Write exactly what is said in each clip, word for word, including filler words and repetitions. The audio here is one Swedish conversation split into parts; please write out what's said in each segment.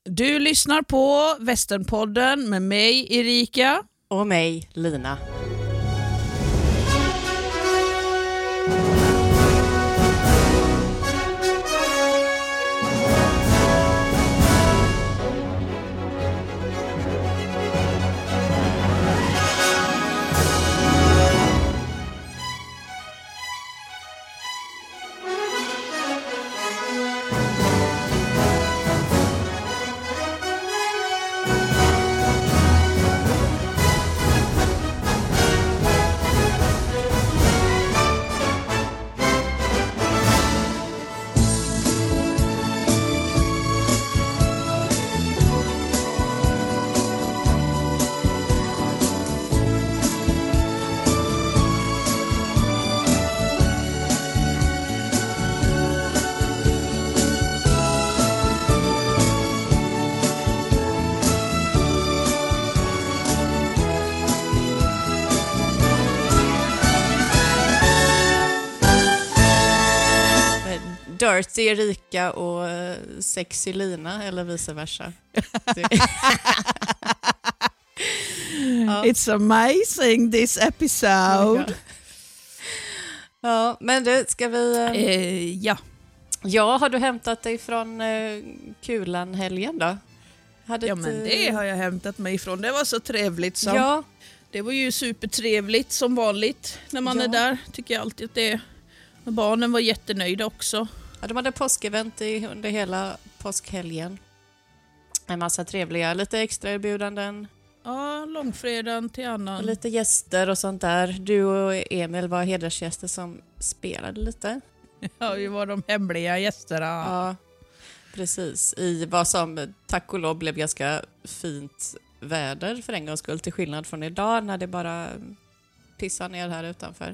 Du lyssnar på Västernpodden med mig Erika och mig Lina. Dirty Erika och sexy Lina eller vice versa. Ja. It's amazing this episode. Ja, ja men du, ska vi... Uh, ja. Ja, har du hämtat dig från uh, Kulan-helgen då? Hade ja, men det har jag hämtat mig ifrån. Det var så trevligt. Så. Ja. Det var ju supertrevligt som vanligt när man ja. är där. Tycker jag alltid att det är. Barnen var jättenöjda också. Ja, de hade påskevent i, under hela påskhelgen. En massa trevliga, lite extra erbjudanden. Ja, långfredagen till annan. Och lite gäster och sånt där. Du och Emil var hedersgäster som spelade lite. Ja, vi var de hemliga gästerna. Ja, precis. I vad som tack och lov blev ganska fint väder för en gångs skull. Till skillnad från idag när det bara pissar ner här utanför.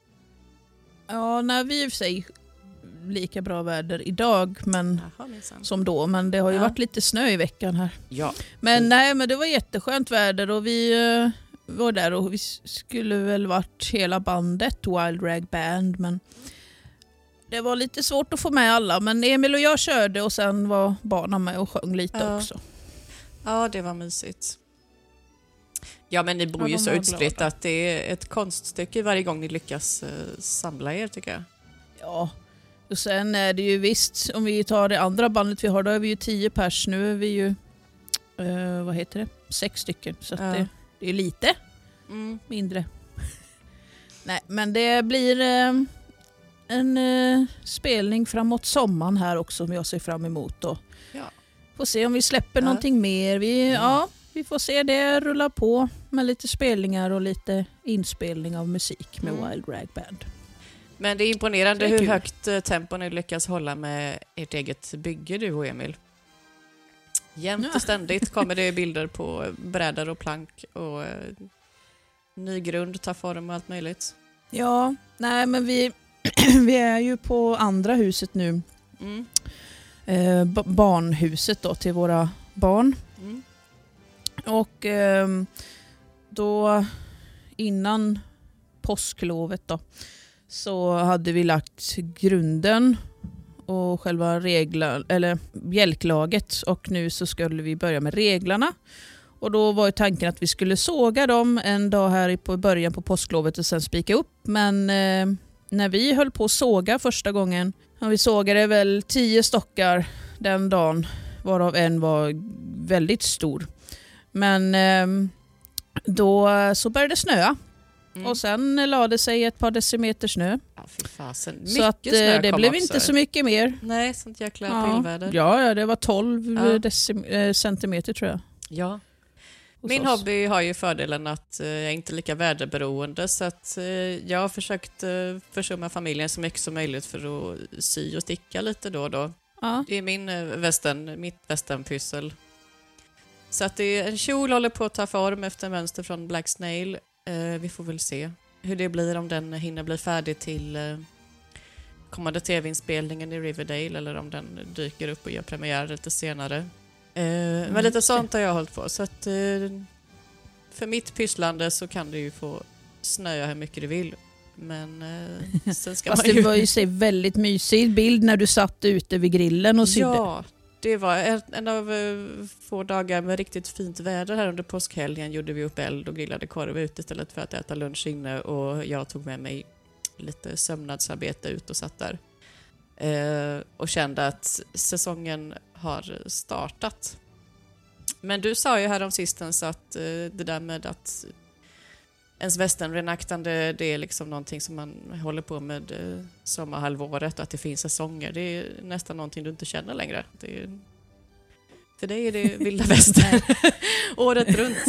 Ja, när vi i och för sig lika bra väder idag men Jaha, som då, men det har ju ja. varit lite snö i veckan här. Ja. Men mm. nej, men det var jätteskönt väder och vi uh, var där och vi skulle väl varit hela bandet Wild Rag Band, men det var lite svårt att få med alla, men Emil och jag körde och sen var barnen med och sjöng lite ja. också. Ja, det var mysigt. Ja, men ni bor ju så utspritt att det är ett konststycke varje gång ni lyckas uh, samla er, tycker jag. Ja, och sen är det ju visst, om vi tar det andra bandet vi har, då är vi ju tio pers. Nu är vi ju, uh, vad heter det? Sex stycken. Så att ja. det, det är lite mm. mindre. Nej, men det blir uh, en uh, spelning framåt sommaren här också som jag ser fram emot. Och ja. får se om vi släpper ja. någonting mer. Vi, ja. ja, vi får se det rulla på med lite spelningar och lite inspelning av musik med mm. Wild Rag Band. Men det är imponerande det är hur kul. högt tempo ni lyckas hålla med ert eget bygge, du och Emil. Jämt och ständigt kommer det bilder på brädor och plank och eh, ny grund tar form och allt möjligt. Ja, nej men vi, vi är ju på andra huset nu. Mm. Eh, b- barnhuset då till våra barn. Mm. Och eh, då innan påsklovet då så hade vi lagt grunden och själva regla, eller bjälklaget, och nu så skulle vi börja med reglarna. Och då var ju tanken att vi skulle såga dem en dag här i på början på påsklovet och sen spika upp. Men eh, när vi höll på att såga första gången, ja, vi sågade väl tio stockar den dagen, varav en var väldigt stor. Men eh, då så började det snöa. Mm. Och sen lade sig ett par decimeter snö. Ja, fy fasen. Mycket så att snö det blev också. Inte så mycket mer. Nej, sånt jäkla ja. pillväder. Ja, det var tolv ja. decim- äh, centimeter tror jag. Ja. Min oss. hobby har ju fördelen att uh, jag är inte lika väderberoende, så att uh, jag har försökt uh, försumma familjen så mycket som möjligt för att sy och sticka lite då och då. Ja. Det är min uh, västern, mitt västernpyssel. Så att det är en kjol håller på att ta form efter mönster från Black Snail. Uh, vi får väl se hur det blir, om den hinner bli färdig till uh, kommande tv-inspelningen i Riverdale eller om den dyker upp och gör premiär lite senare. Uh, mm. Men lite sånt har jag hållit på. Så att uh, för mitt pysslande så kan du ju få snöa hur mycket du vill. Men uh, sen ska Fast man ju... det var ju så väldigt mysig bild när du satt ute vid grillen och sydde. Ja, det var en, en av uh, få dagar med riktigt fint väder här under påskhelgen. Gjorde vi upp eld och grillade korv ut istället för att äta lunch inne. Och jag tog med mig lite sömnadsarbete ut och satt där. Uh, och kände att säsongen har startat. Men du sa ju här om sistens att uh, det där med att ens westernrenaktande, det är liksom någonting som man håller på med uh, sommarhalvåret, och att det finns säsonger. Det är nästan någonting du inte känner längre. Det är, för dig är det vilda västern året runt.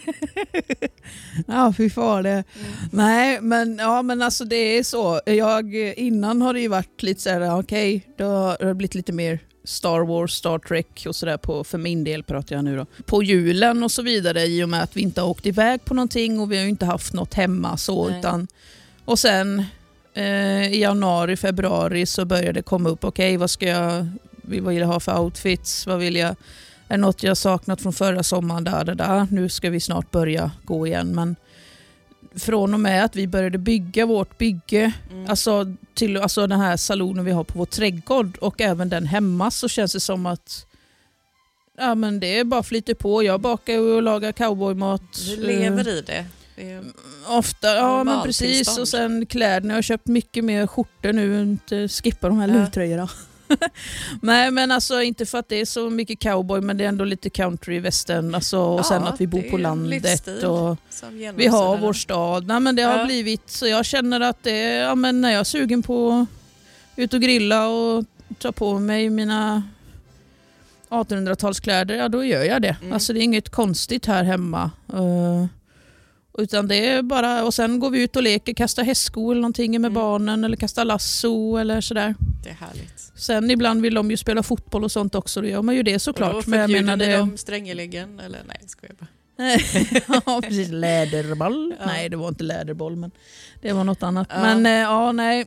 Ja, fy fan det. Mm. Nej, men, ja, men alltså det är så. Jag, innan har det ju varit lite så här, okej, okay, då har det blivit lite mer Star Wars, Star Trek och sådär på, för min del pratar jag nu då. På julen och så vidare, i och med att vi inte har åkt iväg på någonting och vi har ju inte haft något hemma så. Utan, och sen eh, i januari, februari så började det komma upp, okej, okay, vad ska jag, vad vill jag ha för outfits, vad vill jag, är något jag saknat från förra sommaren, där, där, där. Nu ska vi snart börja gå igen, men från och med att vi började bygga vårt bygge, mm. alltså, till, alltså den här salonen vi har på vår trädgård och även den hemma, så känns det som att ja, men det är bara flyter på. Jag bakar och lagar cowboymat. Du lever i det. det är Ofta, ja men precis. Tillstånd. Och sen kläderna. Jag har köpt mycket mer skjortor nu, inte skippa de här ja. luvtröjorna. Nej, men alltså inte för att det är så mycket cowboy, men det är ändå lite country western, alltså, och ja, sen att vi bor på landet och vi har vår stad. Nej, men det har ja. blivit så jag känner att det är, ja, men när jag är sugen på ut och grilla och ta på mig mina artonhundratalskläder, ja då gör jag det. Mm. Alltså det är inget konstigt här hemma. Uh, Utan det är bara, och sen går vi ut och leker, kastar hästskor eller någonting med mm. barnen, eller kastar lasso eller sådär. Det är härligt. Sen ibland vill de ju spela fotboll och sånt också, då gör man ju det såklart. Och då förbjuder ni dem strängeligen, eller nej, ska jag bara. Ja, precis, läderboll. Ja. Nej, det var inte läderboll, men det var något annat. Ja. Men ja, nej.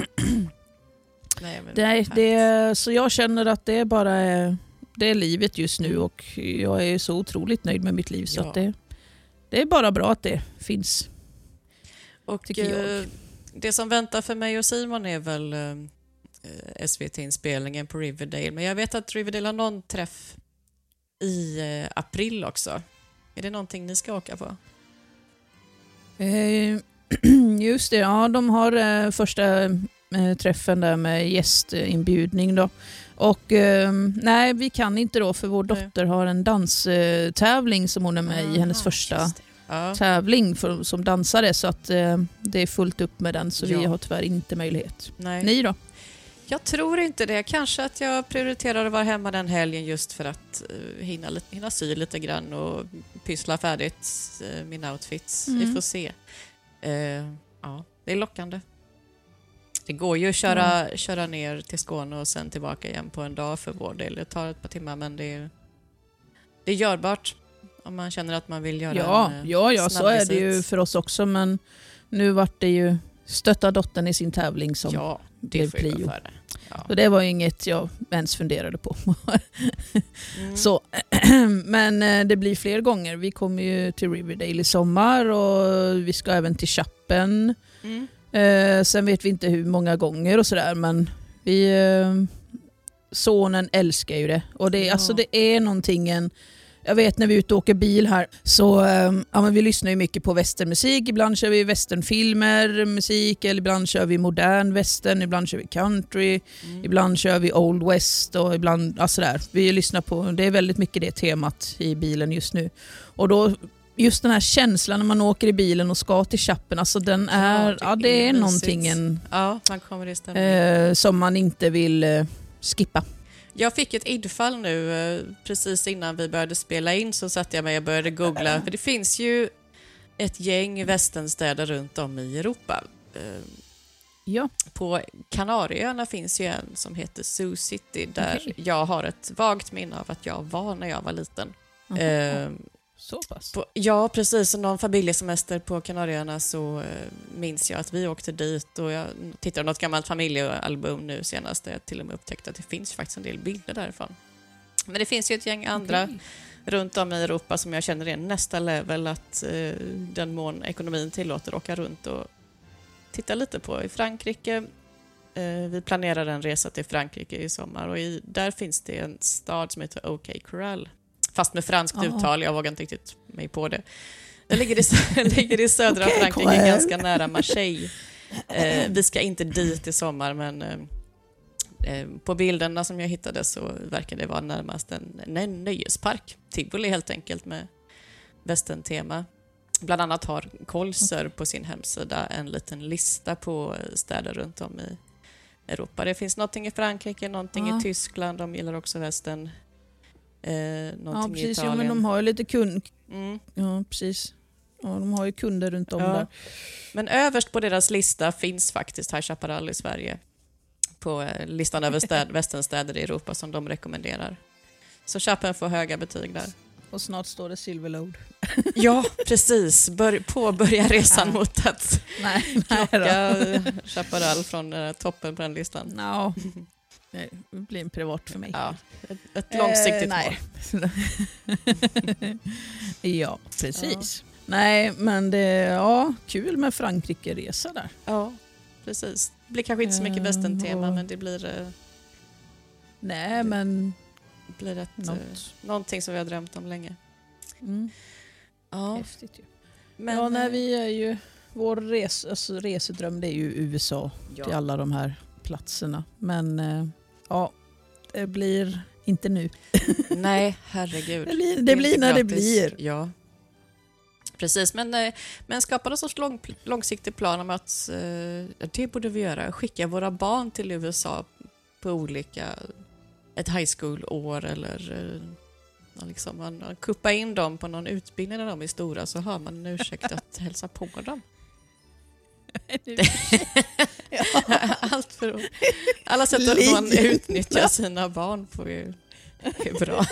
nej men det, det, så jag känner att det är bara det är livet just nu, och jag är så otroligt nöjd med mitt liv, så ja. att det Det är bara bra att det finns. Och eh, det som väntar för mig och Simon är väl eh, S V T-inspelningen på Riverdale. Men jag vet att Riverdale har någon träff i eh, april också. Är det någonting ni ska åka på? Eh, just det, ja. De har eh, första eh, träffen där med gästinbjudning då. Och eh, nej, vi kan inte då, för vår dotter har en danstävling som hon är med i, hennes första ja. tävling för, som dansare, så att eh, det är fullt upp med den, så ja. vi har tyvärr inte möjlighet. Nej. Ni då? Jag tror inte det. Kanske att jag prioriterar att vara hemma den helgen just för att uh, hinna, hinna sy lite grann och pyssla färdigt uh, mina outfits. Mm. Vi får se. Uh, ja, det är lockande. Det går ju att köra, mm. köra ner till Skåne och sen tillbaka igen på en dag för vår del. Det tar ett par timmar, men det är, det är görbart om man känner att man vill göra ja, en Ja, ja så är det ju för oss också, men nu vart det ju stötta dottern i sin tävling som ja, det blev prio. För det. Ja. Och det var inget jag ens funderade på. mm. så, men det blir fler gånger. Vi kommer ju till Riverdale i sommar och vi ska även till Chappen. Mm. Eh, sen vet vi inte hur många gånger och sådär, men vi eh, sonen älskar ju det. Och det, ja. alltså, det är någonting en, jag vet när vi är ute och åker bil här, så eh, ja, men vi lyssnar ju mycket på westernmusik. Ibland kör vi westernfilmer, musik, eller ibland kör vi modern western, ibland kör vi country, mm. ibland kör vi old west och ibland, alltså där. Vi lyssnar på, det är väldigt mycket det temat i bilen just nu. Och då just den här känslan när man åker i bilen och ska till Chappen, alltså den är, ja, det, ja, det är någonting en, ja, man kommer i stämning. Eh, som man inte vill eh, skippa. Jag fick ett infall nu eh, precis innan vi började spela in, så satt jag med och började googla, för det finns ju ett gäng västernstäder runt om i Europa. Eh, ja. På Kanarieöarna finns ju en som heter Sioux City, där okay. jag har ett vagt minne av att jag var när jag var liten. Uh-huh. Eh, Så pass. På, ja, precis. Som någon familjesemester på Kanarieöarna så eh, minns jag att vi åkte dit, och jag tittade på något gammalt familjealbum nu senast, där jag till och med upptäckte att det finns faktiskt en del bilder därifrån. Men det finns ju ett gäng andra okay. runt om i Europa som jag känner är nästa level, att eh, den mån ekonomin tillåter åka runt och titta lite på. I Frankrike Eh, vi planerar en resa till Frankrike i sommar och i, där finns det en stad som heter OK Corral. Fast med franskt oh. uttal, jag vågar inte riktigt mig på det. Det ligger i, ligger i södra okay, Frankrike, Corral. Ganska nära Marseille. Eh, vi ska inte dit i sommar, men eh, på bilderna som jag hittade så verkar det vara närmast en, en nöjespark. Tivoli helt enkelt med västerntema. Bland annat har Kolser på sin hemsida en liten lista på städer runt om i Europa. Det finns någonting i Frankrike, någonting ja. i Tyskland. De gillar också västern. Eh, ja, precis. I Italien. Ja, men de har ju lite kund... Mm. Ja, precis. Ja, de har ju kunder runt om ja. där. Men överst på deras lista finns faktiskt High Chaparral i Sverige. På listan över städ, västernstäder i Europa som de rekommenderar. Så Chapen får höga betyg där. Och snart står det Silverlode. Ja, precis. Bör, påbörja resan ja. mot att nej, nej plocka Chaparral från uh, toppen på den listan. No. Det blir en privat för mig. Ja, ett, ett långsiktigt eh, mål. Ja, precis. Ja. Nej, men det är ja, kul med Frankrike-resa där. Ja, precis. Det blir kanske inte så mycket västern-tema, och... men det blir... Uh, nej, det... men... blir ett, Något. Uh, någonting som vi har drömt om länge. Mm. Ja. Häftigt ju. Men, ja, när vi är ju vår res, alltså, resedröm det är ju U S A ja. till alla de här platserna. Men uh, ja, det blir inte nu. Nej, herregud. Det blir, det blir när gratis. det blir. Ja. Precis, men, men skapa någon sorts lång, långsiktig plan om att uh, det borde vi göra. Skicka våra barn till U S A på olika... ett high school-år eller liksom man kuppa in dem på någon utbildning när de är stora så har man en ursäkt att hälsa på dem. Ja. Allt för alla sätt att man utnyttjar sina barn på är, är bra.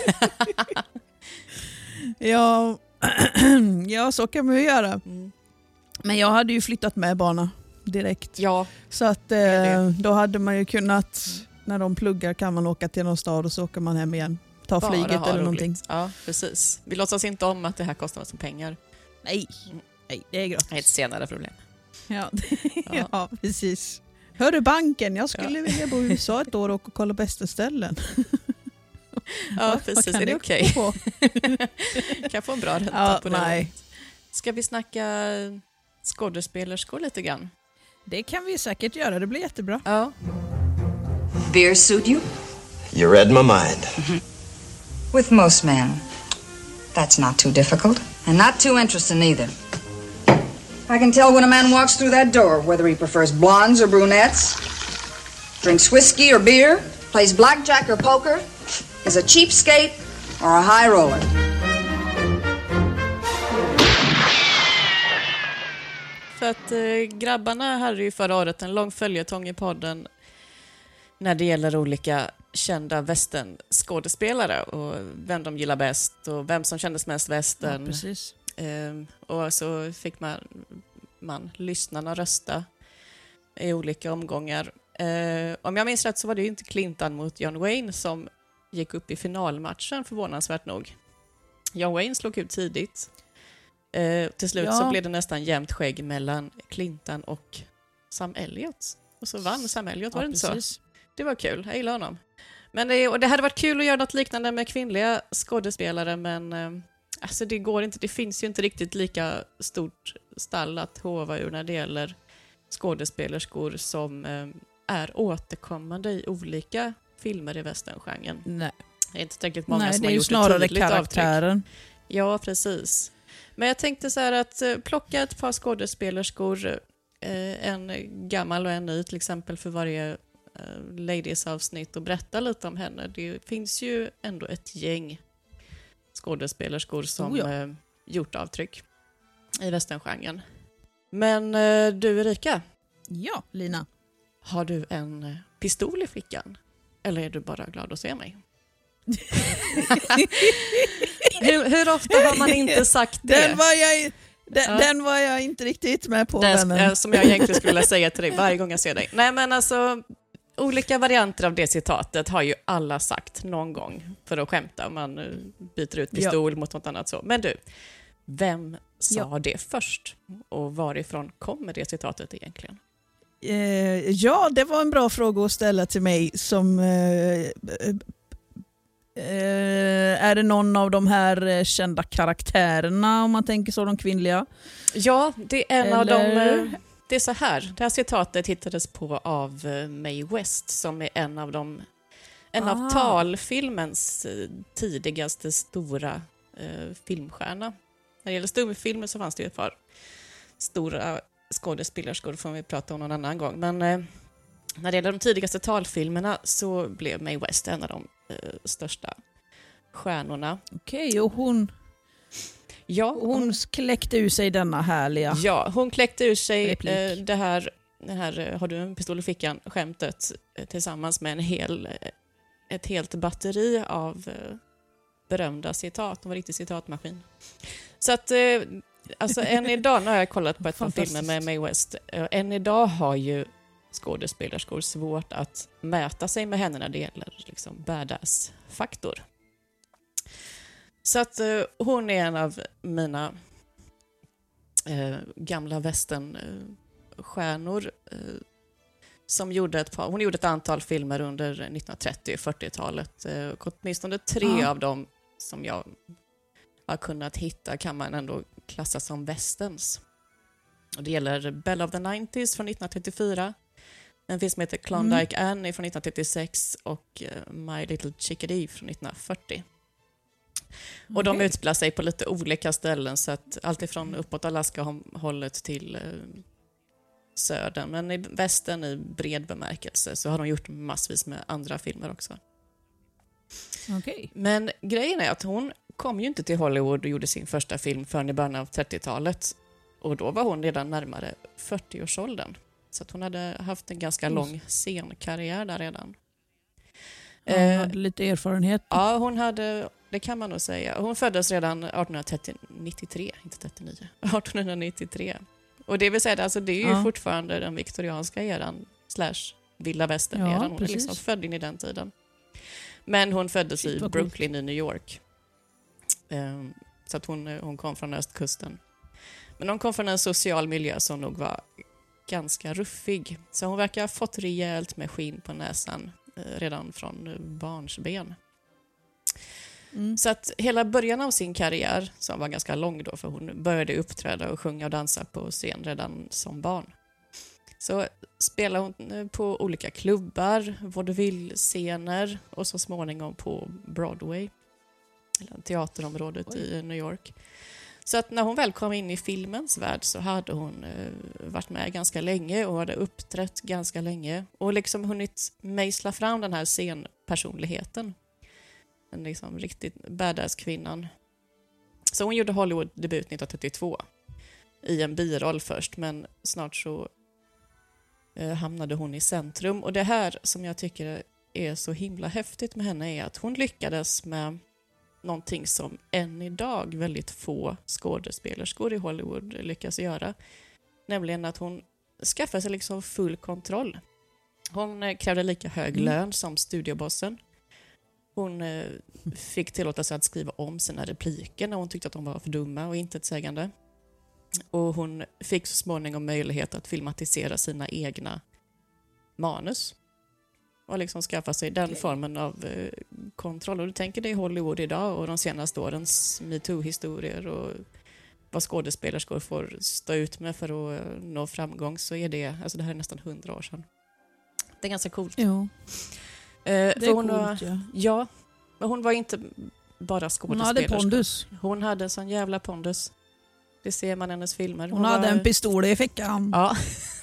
Ja, ja, så kan man ju göra. Mm. Men jag hade ju flyttat med barnen direkt. Ja. Så att eh, då hade man ju kunnat... Mm. När de pluggar kan man åka till någon stad och så åker man hem igen. Ta Bara flyget eller roligt. någonting. Ja, precis. Vi låtsas inte om att det här kostar oss pengar. Nej, nej det är gratis. Det är ett senare problem. Ja, ja. ja precis. Hör du banken? Jag skulle ja. vilja bo i U S A ett år och kolla bästa ställen. Ja, precis. Är det okej? Okay? Kan jag få en bra ränta ja, på det? Nej. Ska vi snacka skådespelerskor lite grann? Det kan vi säkert göra. Det blir jättebra. Ja. Beer suit you? You read my mind. Mm-hmm. With most men, that's not too difficult. And not too interesting either. I can tell when a man walks through that door whether he prefers blondes or brunettes, drinks whiskey or beer, plays blackjack or poker, is a cheapskate or a high roller. För att eh, grabbarna hade ju förra året en lång följetong i podden när det gäller olika kända västernskådespelare och vem de gillar bäst och vem som kändes mest västern. Ja, precis. Ehm, och så fick man, man lyssnarna rösta i olika omgångar. Ehm, om jag minns rätt så var det ju inte Clinton mot John Wayne som gick upp i finalmatchen förvånansvärt nog. John Wayne slog ut tidigt. Ehm, till slut ja. så blev det nästan jämnt skägg mellan Clinton och Sam Elliott. Och så vann Sam Elliott, var ja, det inte precis. så? Det var kul, jag gillar honom. Men det, och det hade varit kul att göra något liknande med kvinnliga skådespelare, men eh, alltså det går inte, det finns ju inte riktigt lika stort stall att hova ur när det gäller skådespelerskor som eh, är återkommande i olika filmer i westerngenren. Nej. Det är inte tillräckligt många Nej, som har gjort ett snarare tydligt karaktären. avtryck. Ja, precis. Men jag tänkte så här att eh, plocka ett par skådespelerskor, eh, en gammal och en ny till exempel för varje Ladies-avsnitt och berätta lite om henne. Det finns ju ändå ett gäng skådespelerskor som oh ja. eh, gjort avtryck i westerngenren. Men eh, du Erika? Ja, Lina. Har du en eh, pistol i fickan? Eller är du bara glad att se mig? hur, hur ofta har man inte sagt det? Den var jag, den, ja. den var jag inte riktigt med på. Den, eh, som jag egentligen skulle säga till dig varje gång jag ser dig. Nej men alltså... Olika varianter av det citatet har ju alla sagt någon gång för att skämta. Man byter ut pistol ja. mot något annat så. Men du, vem sa ja. det först? Och varifrån kommer det citatet egentligen? Eh, ja, det var en bra fråga att ställa till mig. Som eh, eh, är det någon av de här kända karaktärerna, om man tänker så, de kvinnliga? Ja, det är en Eller... av de... Det är så här. Det här citatet hittades på av Mae West, som är en av de en ah. av talfilmens tidigaste stora eh, filmstjärna. När det gäller stumfilmer så fanns det ett par stora skådespelerskor, får vi prata om någon annan gång. Men eh, när det gäller de tidigaste talfilmerna så blev Mae West en av de eh, största stjärnorna. Okej, okay, och hon... Ja, hon kläckte ur sig denna härliga... Ja, hon kläckte ur sig eh, det här, det här har du en pistol i fickan, skämtet eh, tillsammans med en hel, eh, ett helt batteri av eh, berömda citat. Hon var riktigt citatmaskin. Så att, eh, alltså än idag, när jag har kollat på ett par filmer med Mae West, eh, än idag har ju skådespelerskor svårt att mäta sig med henne när det gäller liksom badass-faktor. Så att eh, hon är en av mina eh, gamla västernstjärnor eh, som gjorde ett par, hon gjorde ett antal filmer under nittonhundratrettio- och fyrtiotalet. Eh, och åtminstone tre mm. av dem som jag har kunnat hitta kan man ändå klassa som westerns. Och det gäller Belle of the nineties från nittonhundratrettiofyra. En film som heter Klondike mm. Annie från nittonhundratrettiosex och uh, My Little Chickadee från nittonhundrafyrtio. Och okay. de utspelar sig på lite olika ställen, så att allt ifrån uppåt Alaska-hållet till uh, södern. Men i västern i bred bemärkelse så har de gjort massvis med andra filmer också. Okay. Men grejen är att hon kom ju inte till Hollywood och gjorde sin första film förrän i början av trettiotalet. Och då var hon redan närmare fyrtioårsåldern. Så att hon hade haft en ganska mm. lång scenkarriär där redan. Hon eh, hade lite erfarenhet. Ja, hon hade, det kan man nog säga. Hon föddes redan arton nittiotre, inte trettionio, arton nittiotre. Och det vill säga, alltså, det är ju ja. fortfarande den viktorianska eran slash vilda västern-eran. Ja, hon precis. är liksom född in i den tiden. Men hon föddes i Brooklyn i New York. Um, så att hon, hon kom från östkusten. Men hon kom från en social miljö som nog var ganska ruffig. Så hon verkar ha fått rejält med skinn på näsan eh, redan från barnsben. Mm. Så att hela början av sin karriär, som var ganska lång då, för hon började uppträda och sjunga och dansa på scen redan som barn. Så spelade hon på olika klubbar, vaudeville-scener och så småningom på Broadway, eller teaterområdet Oj. i New York. Så att när hon väl kom in i filmens värld så hade hon eh, varit med ganska länge och hade uppträtt ganska länge och liksom hunnit mejsla fram den här scenpersonligheten. Den liksom riktigt badass-kvinnan. Så hon gjorde Hollywood-debut nittonhundratrettiotvå i en biroll först, men snart så eh, hamnade hon i centrum. Och det här som jag tycker är så himla häftigt med henne är att hon lyckades med någonting som än idag väldigt få skådespelerskor i Hollywood lyckas göra. Nämligen att hon skaffade sig liksom full kontroll. Hon krävde lika hög mm. lön som studiobossen. Hon eh, fick tillåta sig att skriva om sina repliker när hon tyckte att de var för dumma och intetsägande. Och hon fick så småningom möjlighet att filmatisera sina egna manus. Och liksom skaffa sig den formen av eh, kontroll. Och du tänker dig Hollywood idag och de senaste årens MeToo-historier och vad skådespelerskor får stå ut med för att uh, nå framgång, så är det, alltså det här är nästan hundra år sedan. Det är ganska coolt. Jo. Eh, det är hon coolt, var, ja. Ja, men hon var inte bara skådespelerska. Hon hade pondus. Hon hade en sån jävla pondus. Det ser man i hennes filmer. Hon, hon hade var... en pistol i fickan. Ja,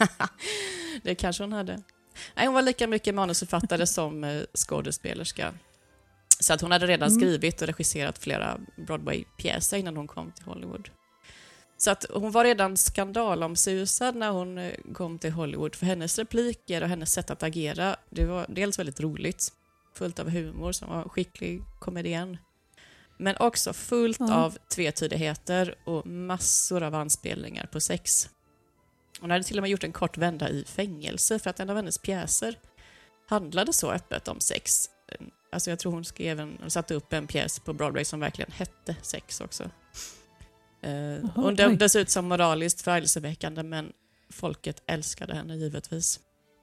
det kanske hon hade. Nej, hon var lika mycket manusförfattare som eh, skådespelerska. Så att hon hade redan mm. skrivit och regisserat flera Broadway-pjäser innan hon kom till Hollywood. Så att hon var redan skandalomsusad när hon eh, kom till Hollywood. För hennes repliker och hennes sätt att agera, det var dels väldigt roligt. Fullt av humor, som var skicklig komedian. Men också fullt mm. av tvetydigheter och massor av anspelningar på sex. Hon hade till och med gjort en kort vända i fängelse för att en av hennes pjäser handlade så öppet om sex. Alltså jag tror hon skrev en, hon satte upp en pjäs på Broadway som verkligen hette sex också. Uh, hon dömdes ut som moraliskt förargelseväckande, men folket älskade henne givetvis.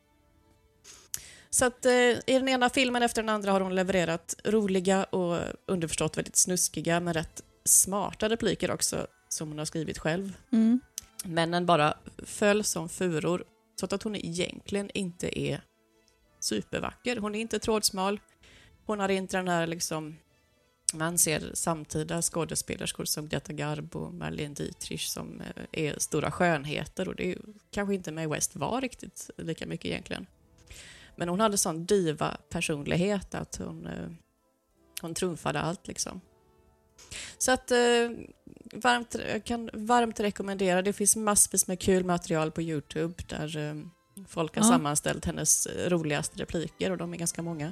Så att eh, i den ena filmen efter den andra har hon levererat roliga och underförstått väldigt snuskiga men rätt smarta repliker också som hon har skrivit själv. Mm. Männen bara föll som furor så att hon egentligen inte är supervacker. Hon är inte trådsmal. Hon har inte den här liksom, man ser samtida skådespelerskor som Greta Garbo och Marlene Dietrich som är stora skönheter och det är kanske inte Mae West var riktigt lika mycket egentligen. Men hon hade sån diva personlighet att hon, hon trumfade allt liksom. Så att eh, varmt, jag kan varmt rekommendera. Det finns massvis med kul material på YouTube där eh, folk har ja. sammanställt hennes roligaste repliker och de är ganska många.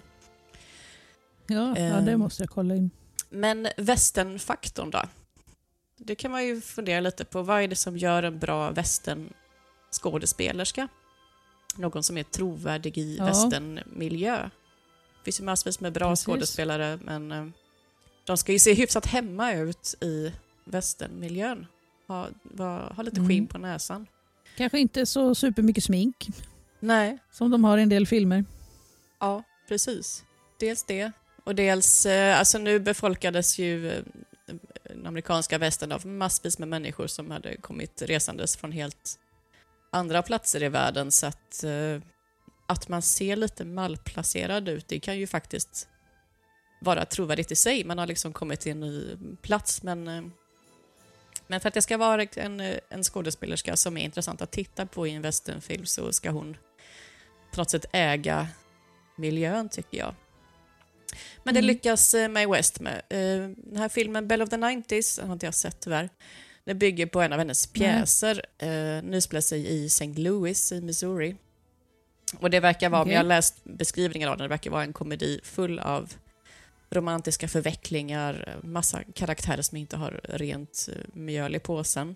Ja, eh, ja, det måste jag kolla in. Men westernfaktorn då? Det kan man ju fundera lite på. Vad är det som gör en bra westernskådespelerska? Någon som är trovärdig i ja. westernmiljö. Det finns ju massvis med bra Precis. skådespelare men eh, de ska ju se hyfsat hemma ut i westernmiljön. Ha, ha, ha lite skinn mm. på näsan. Kanske inte så supermycket smink. Nej. Som de har i en del filmer. Ja, precis. Dels det. Och dels, alltså nu befolkades ju den amerikanska västern av massvis med människor som hade kommit resandes från helt andra platser i världen. Så att, att man ser lite malplacerad ut, det kan ju faktiskt vara trovärdigt i sig. Man har liksom kommit till en ny plats. Men, men för att det ska vara en, en skådespelerska som är intressant att titta på i en westernfilm så ska hon på något sätt äga miljön tycker jag. Men det mm. lyckas Mae West med. Den här filmen Belle of the nineties har inte jag sett tyvärr. Den bygger på en av hennes pjäser. Mm. Nu spelar sig i Saint Louis i Missouri. Och det verkar vara, okay. om jag har läst beskrivningen av den, det verkar vara en komedi full av romantiska förvecklingar, massa karaktärer som inte har rent mjöl i påsen.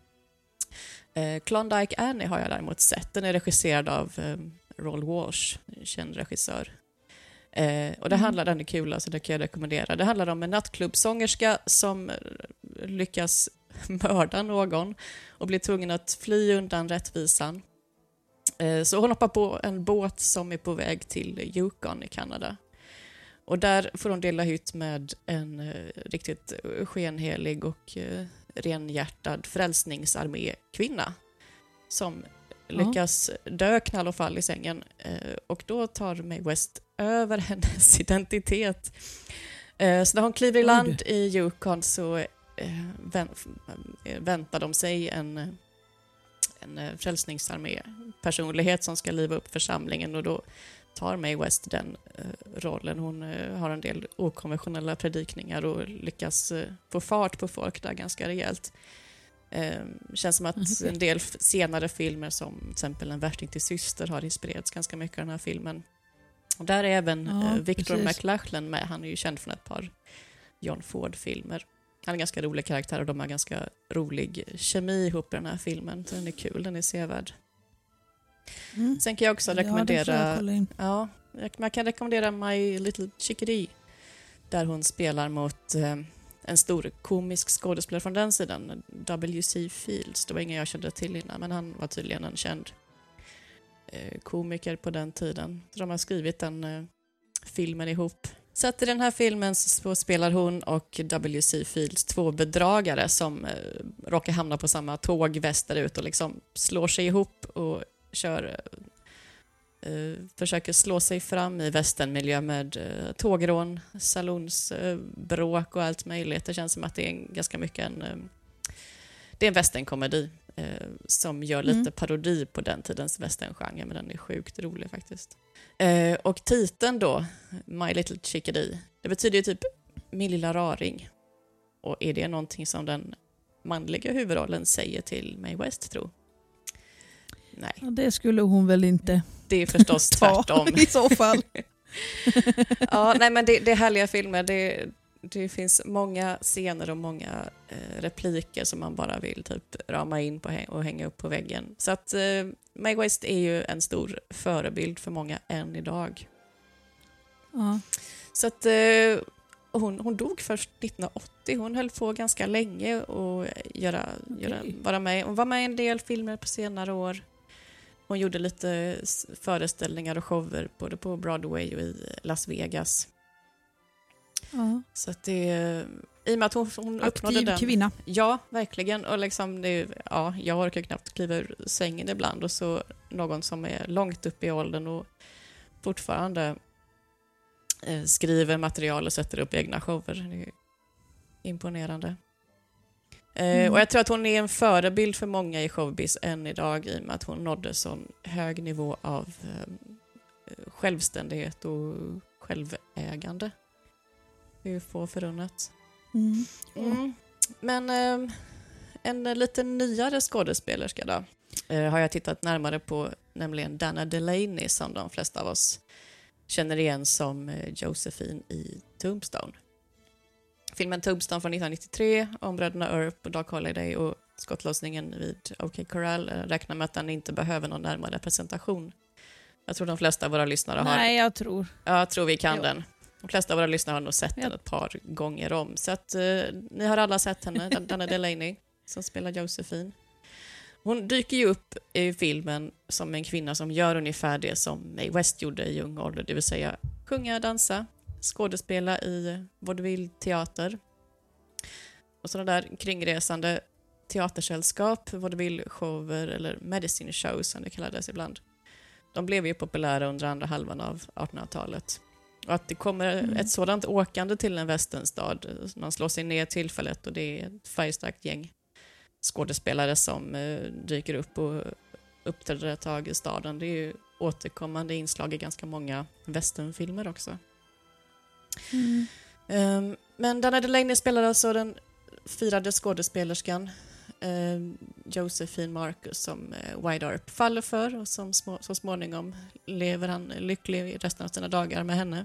Eh, Klondike Annie har jag däremot sett. Den är regisserad av eh, Roald Walsh, en känd regissör. Eh, och det mm. handlar, den är kul, alltså det kan jag rekommendera. Det handlar om en nattklubbsångerska som lyckas mörda någon och blir tvungen att fly undan rättvisan. Eh, så hon hoppar på en båt som är på väg till Yukon i Kanada. Och där får hon dela hytt med en eh, riktigt skenhelig och eh, renhjärtad frälsningsarmé-kvinna som ja. lyckas dö knall och fall i sängen. Eh, och då tar Mae West över hennes identitet. Eh, så när hon kliver i land i Yukon så eh, vänt, eh, väntar de sig en, en frälsningsarmé-personlighet som ska liva upp församlingen och då tar Mae West den eh, rollen. Hon eh, har en del okonventionella predikningar och lyckas eh, få fart på folk där ganska rejält. Eh, känns som att mm. en del senare filmer som till exempel En värsting till syster har inspirerats ganska mycket av den här filmen. Och där är även ja, eh, Victor precis. McLachlan med. Han är ju känd från ett par John Ford-filmer. Han är en ganska rolig karaktär och de har ganska rolig kemi ihop i den här filmen. Så den är kul, den är sevärd. Mm. Sen kan jag också rekommendera ja, ja, man kan rekommendera My Little Chickadee där hon spelar mot eh, en stor komisk skådespelare från den sidan, W C Fields. Det var ingen jag kände till innan, men han var tydligen en känd eh, komiker på den tiden. Så de har skrivit den eh, filmen ihop. Så att i den här filmen så spelar hon och W C Fields två bedragare som eh, råkar hamna på samma tåg västerut och liksom slår sig ihop och kör, uh, försöker slå sig fram i västernmiljö med uh, tågrån, salonsbråk uh, och allt möjligt. Det känns som att det är en, ganska mycket en, uh, det är en westernkomedi uh, som gör lite mm. parodi på den tidens westerngenre, men den är sjukt rolig faktiskt. Uh, och titeln då, My Little Chickadee, det betyder ju typ min lilla raring. Och är det någonting som den manliga huvudrollen säger till Mae West, tror? Nej. Ja, det skulle hon väl inte det är förstås tvärtom i så fall. Ja, nej, men det, det är härliga filmer. Det, det finns många scener och många eh, repliker som man bara vill typ rama in på och hänga upp på väggen. Så att eh, Mae West är ju en stor förebild för många än idag. Ja. Så att, eh, och hon, hon dog först nittonhundraåttio. Hon höll på ganska länge och göra, okay. göra, vara med. Hon var med i en del filmer på senare år. Hon gjorde lite föreställningar och shower både på Broadway och i Las Vegas. Ja. Så att det, i och med att hon, hon uppnådde den. Aktiv kvinna. Ja, verkligen. Och liksom det, ja, jag orkar knappt kliva ur sängen ibland. Och så någon som är långt upp i åldern och fortfarande eh, skriver material och sätter upp egna shower. Det är imponerande. Eh, mm. Och jag tror att hon är en förebild för många i showbiz än idag i och med att hon nådde sån hög nivå av eh, självständighet och självägande. Det är ju få förunnat. Mm. Mm. Men eh, en lite nyare skådespelerska då eh, har jag tittat närmare på, nämligen Dana Delaney som de flesta av oss känner igen som eh, Josephine i Tombstone. Filmen Tombstone från nittonhundranittiotre om bröderna Earp och Doc Holliday och skottlossningen vid O K Corral eh, räknar med att den inte behöver någon närmare presentation. Jag tror de flesta av våra lyssnare har... Nej, jag tror. Ja, jag tror vi kan jo. den. De flesta av våra lyssnare har nog sett ja. den ett par gånger om. Så att eh, ni har alla sett henne, Dana Delaney, som spelar Josephine. Hon dyker ju upp i filmen som en kvinna som gör ungefär det som Mae West gjorde i ung ålder. Det vill säga sjunga, dansa, skådespela i vaudeville-teater. Och sådana där kringresande teatersällskap, vaudeville-shower eller medicine shows som det kallades ibland. De blev ju populära under andra halvan av artonhundratalet. Och att det kommer mm. ett sådant åkande till en västernstad. Man slår sig ner tillfället och det är ett färgstarkt gäng skådespelare som eh, dyker upp och uppträder ett tag i staden. Det är ju återkommande inslag i ganska många västernfilmer också. Mm. Um, men Dana Delaney spelar alltså den firade skådespelerskan uh, Josephine Marcus som uh, Wyatt Earp faller för och som små, så småningom lever han lycklig resten av sina dagar med henne.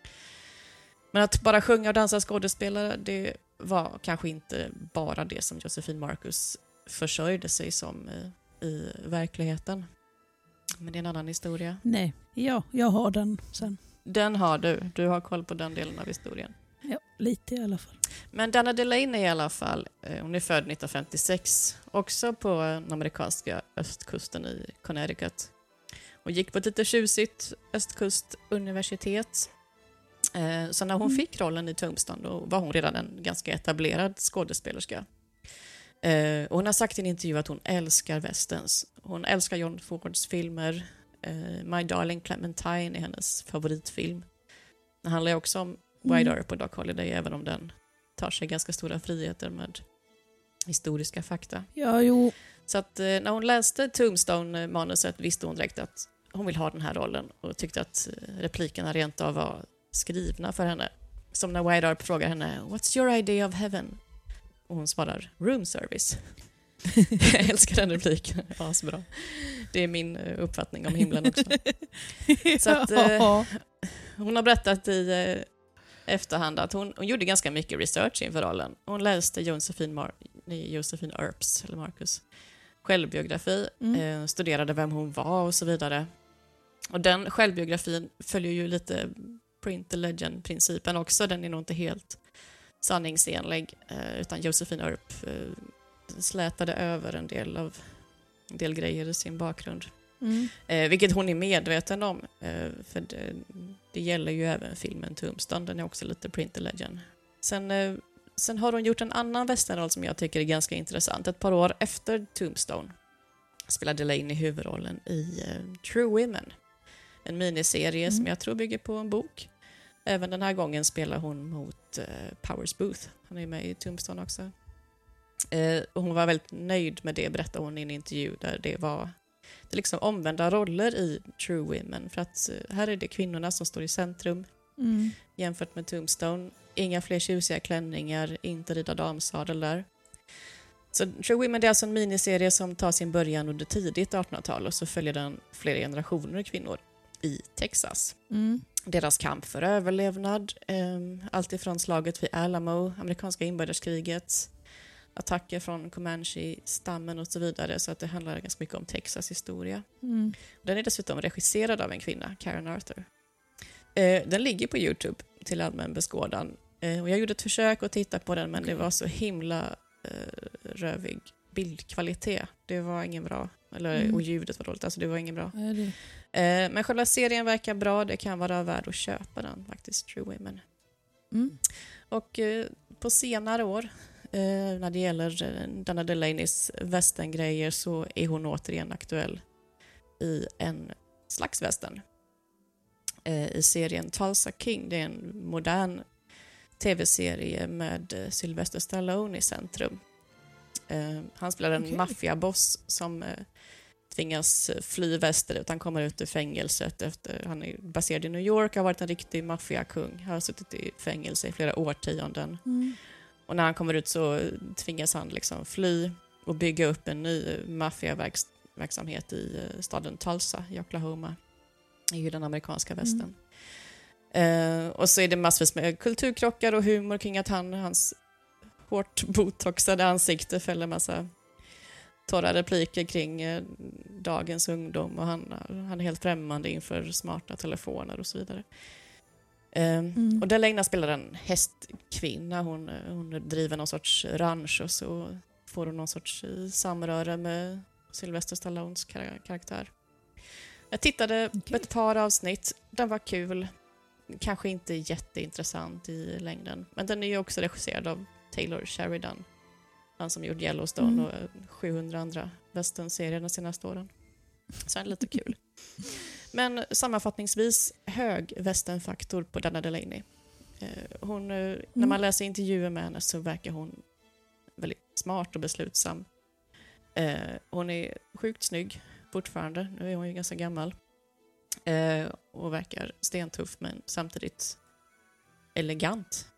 Men att bara sjunga och dansa skådespelare, det var kanske inte bara det som Josephine Marcus försörjde sig som i, i verkligheten. Men det är en annan historia. Nej, ja, jag har den sen. Den har du. Du har koll på den delen av historien. Ja, lite i alla fall. Men Dana Delaney i alla fall, hon är född nittonhundrafemtiosex, också på den amerikanska östkusten i Connecticut. Hon gick på ett lite tjusigt östkustuniversitet. Så när hon fick rollen i Tombstone då var hon redan en ganska etablerad skådespelerska. Och hon har sagt i en intervju att hon älskar westerns. Hon älskar John Fords filmer. My Darling Clementine är hennes favoritfilm. Det handlar ju också om Wyatt Earp och Doc Holliday, även om den tar sig ganska stora friheter med historiska fakta. Ja, jo. Så att när hon läste Tombstone-manuset visste hon direkt att hon vill ha den här rollen och tyckte att replikerna rent av var skrivna för henne. Som när Wyatt Earp frågar henne "What's your idea of heaven?" Och hon svarar "room service". Jag älskar den repliken. Ja, så bra. Det är min uppfattning om himlen också. Så att, eh, hon har berättat i eh, efterhand att hon, hon gjorde ganska mycket research inför rollen. Hon läste Josephine, Mar- Josephine Earps, eller Marcus, självbiografi, mm. eh, studerade vem hon var och så vidare. Och den självbiografin följer ju lite print the legend-principen också. Den är nog inte helt sanningsenlig, eh, utan Josephine Earp eh, slätade över en del av en del grejer i sin bakgrund. Mm. Eh, vilket hon är medveten om. Eh, för det, det gäller ju även filmen Tombstone. Den är också lite print the legend. Sen, eh, sen har hon gjort en annan westernroll som jag tycker är ganska intressant. Ett par år efter Tombstone spelade Delaney huvudrollen i eh, True Women. En miniserie mm. som jag tror bygger på en bok. Även den här gången spelar hon mot eh, Powers Booth. Han är med i Tombstone också. Eh, och hon var väldigt nöjd med det, berättade hon i en intervju där det var det liksom omvända roller i True Women. För att eh, här är det kvinnorna som står i centrum mm. jämfört med Tombstone. Inga fler tjusiga klänningar, inte rida damsadel där. Så True Women är alltså en miniserie som tar sin början under tidigt artonhundratal och så följer den flera generationer kvinnor i Texas. Mm. Deras kamp för överlevnad, eh, allt ifrån slaget vid Alamo, amerikanska inbördeskriget, attacker från Comanche-stammen och så vidare, så att det handlar ganska mycket om Texas historia. Mm. Den är dessutom regisserad av en kvinna, Karen Arthur. Eh, den ligger på YouTube till allmän beskådan. Eh, och jag gjorde ett försök att titta på den, men okay. det var så himla eh, rövig bildkvalitet. Det var ingen bra. Eller, mm. Och ljudet var dåligt, alltså det var ingen bra. Ja, det. Eh, men själva serien verkar bra, det kan vara värd att köpa den faktiskt, True Women. Mm. Och eh, på senare år, eh, när det gäller eh, Dana Delaneys västerngrejer, så är hon återigen aktuell i en slags västern. Eh, I serien Tulsa King, det är en modern tv-serie med eh, Sylvester Stallone i centrum. Eh, han spelar en okay. maffiaboss som eh, tvingas fly västerut. Han kommer ut ur fängelset efter, han är baserad i New York, har varit en riktig maffiakung, har suttit i fängelse i flera årtionden. Mm. Och när han kommer ut så tvingas han liksom fly och bygga upp en ny maffiaverksamhet i staden Tulsa i Oklahoma, i den amerikanska västern. Mm. Uh, och så är det massvis med kulturkrockar och humor kring att han, hans hårt botoxade ansikte fäller massa torra repliker kring eh, dagens ungdom, och han, han är helt främmande inför smarta telefoner och så vidare. Eh, mm. Och Delaina spelar en hästkvinna. Hon, hon driver någon sorts ranch, och så får hon någon sorts samröre med Sylvester Stallones kar- karaktär. Jag tittade okay. på ett par avsnitt. Den var kul. Kanske inte jätteintressant i längden. Men den är ju också regisserad av Taylor Sheridan. Han som gjort Yellowstone mm. och sjuhundra andra västernserier de senaste åren. Så är det lite kul. Men sammanfattningsvis hög västernfaktor på Dana Delaney. Hon, mm. När man läser intervjuer med henne så verkar hon väldigt smart och beslutsam. Hon är sjukt snygg fortfarande. Nu är hon ju ganska gammal. Och verkar stentuff, men samtidigt elegant.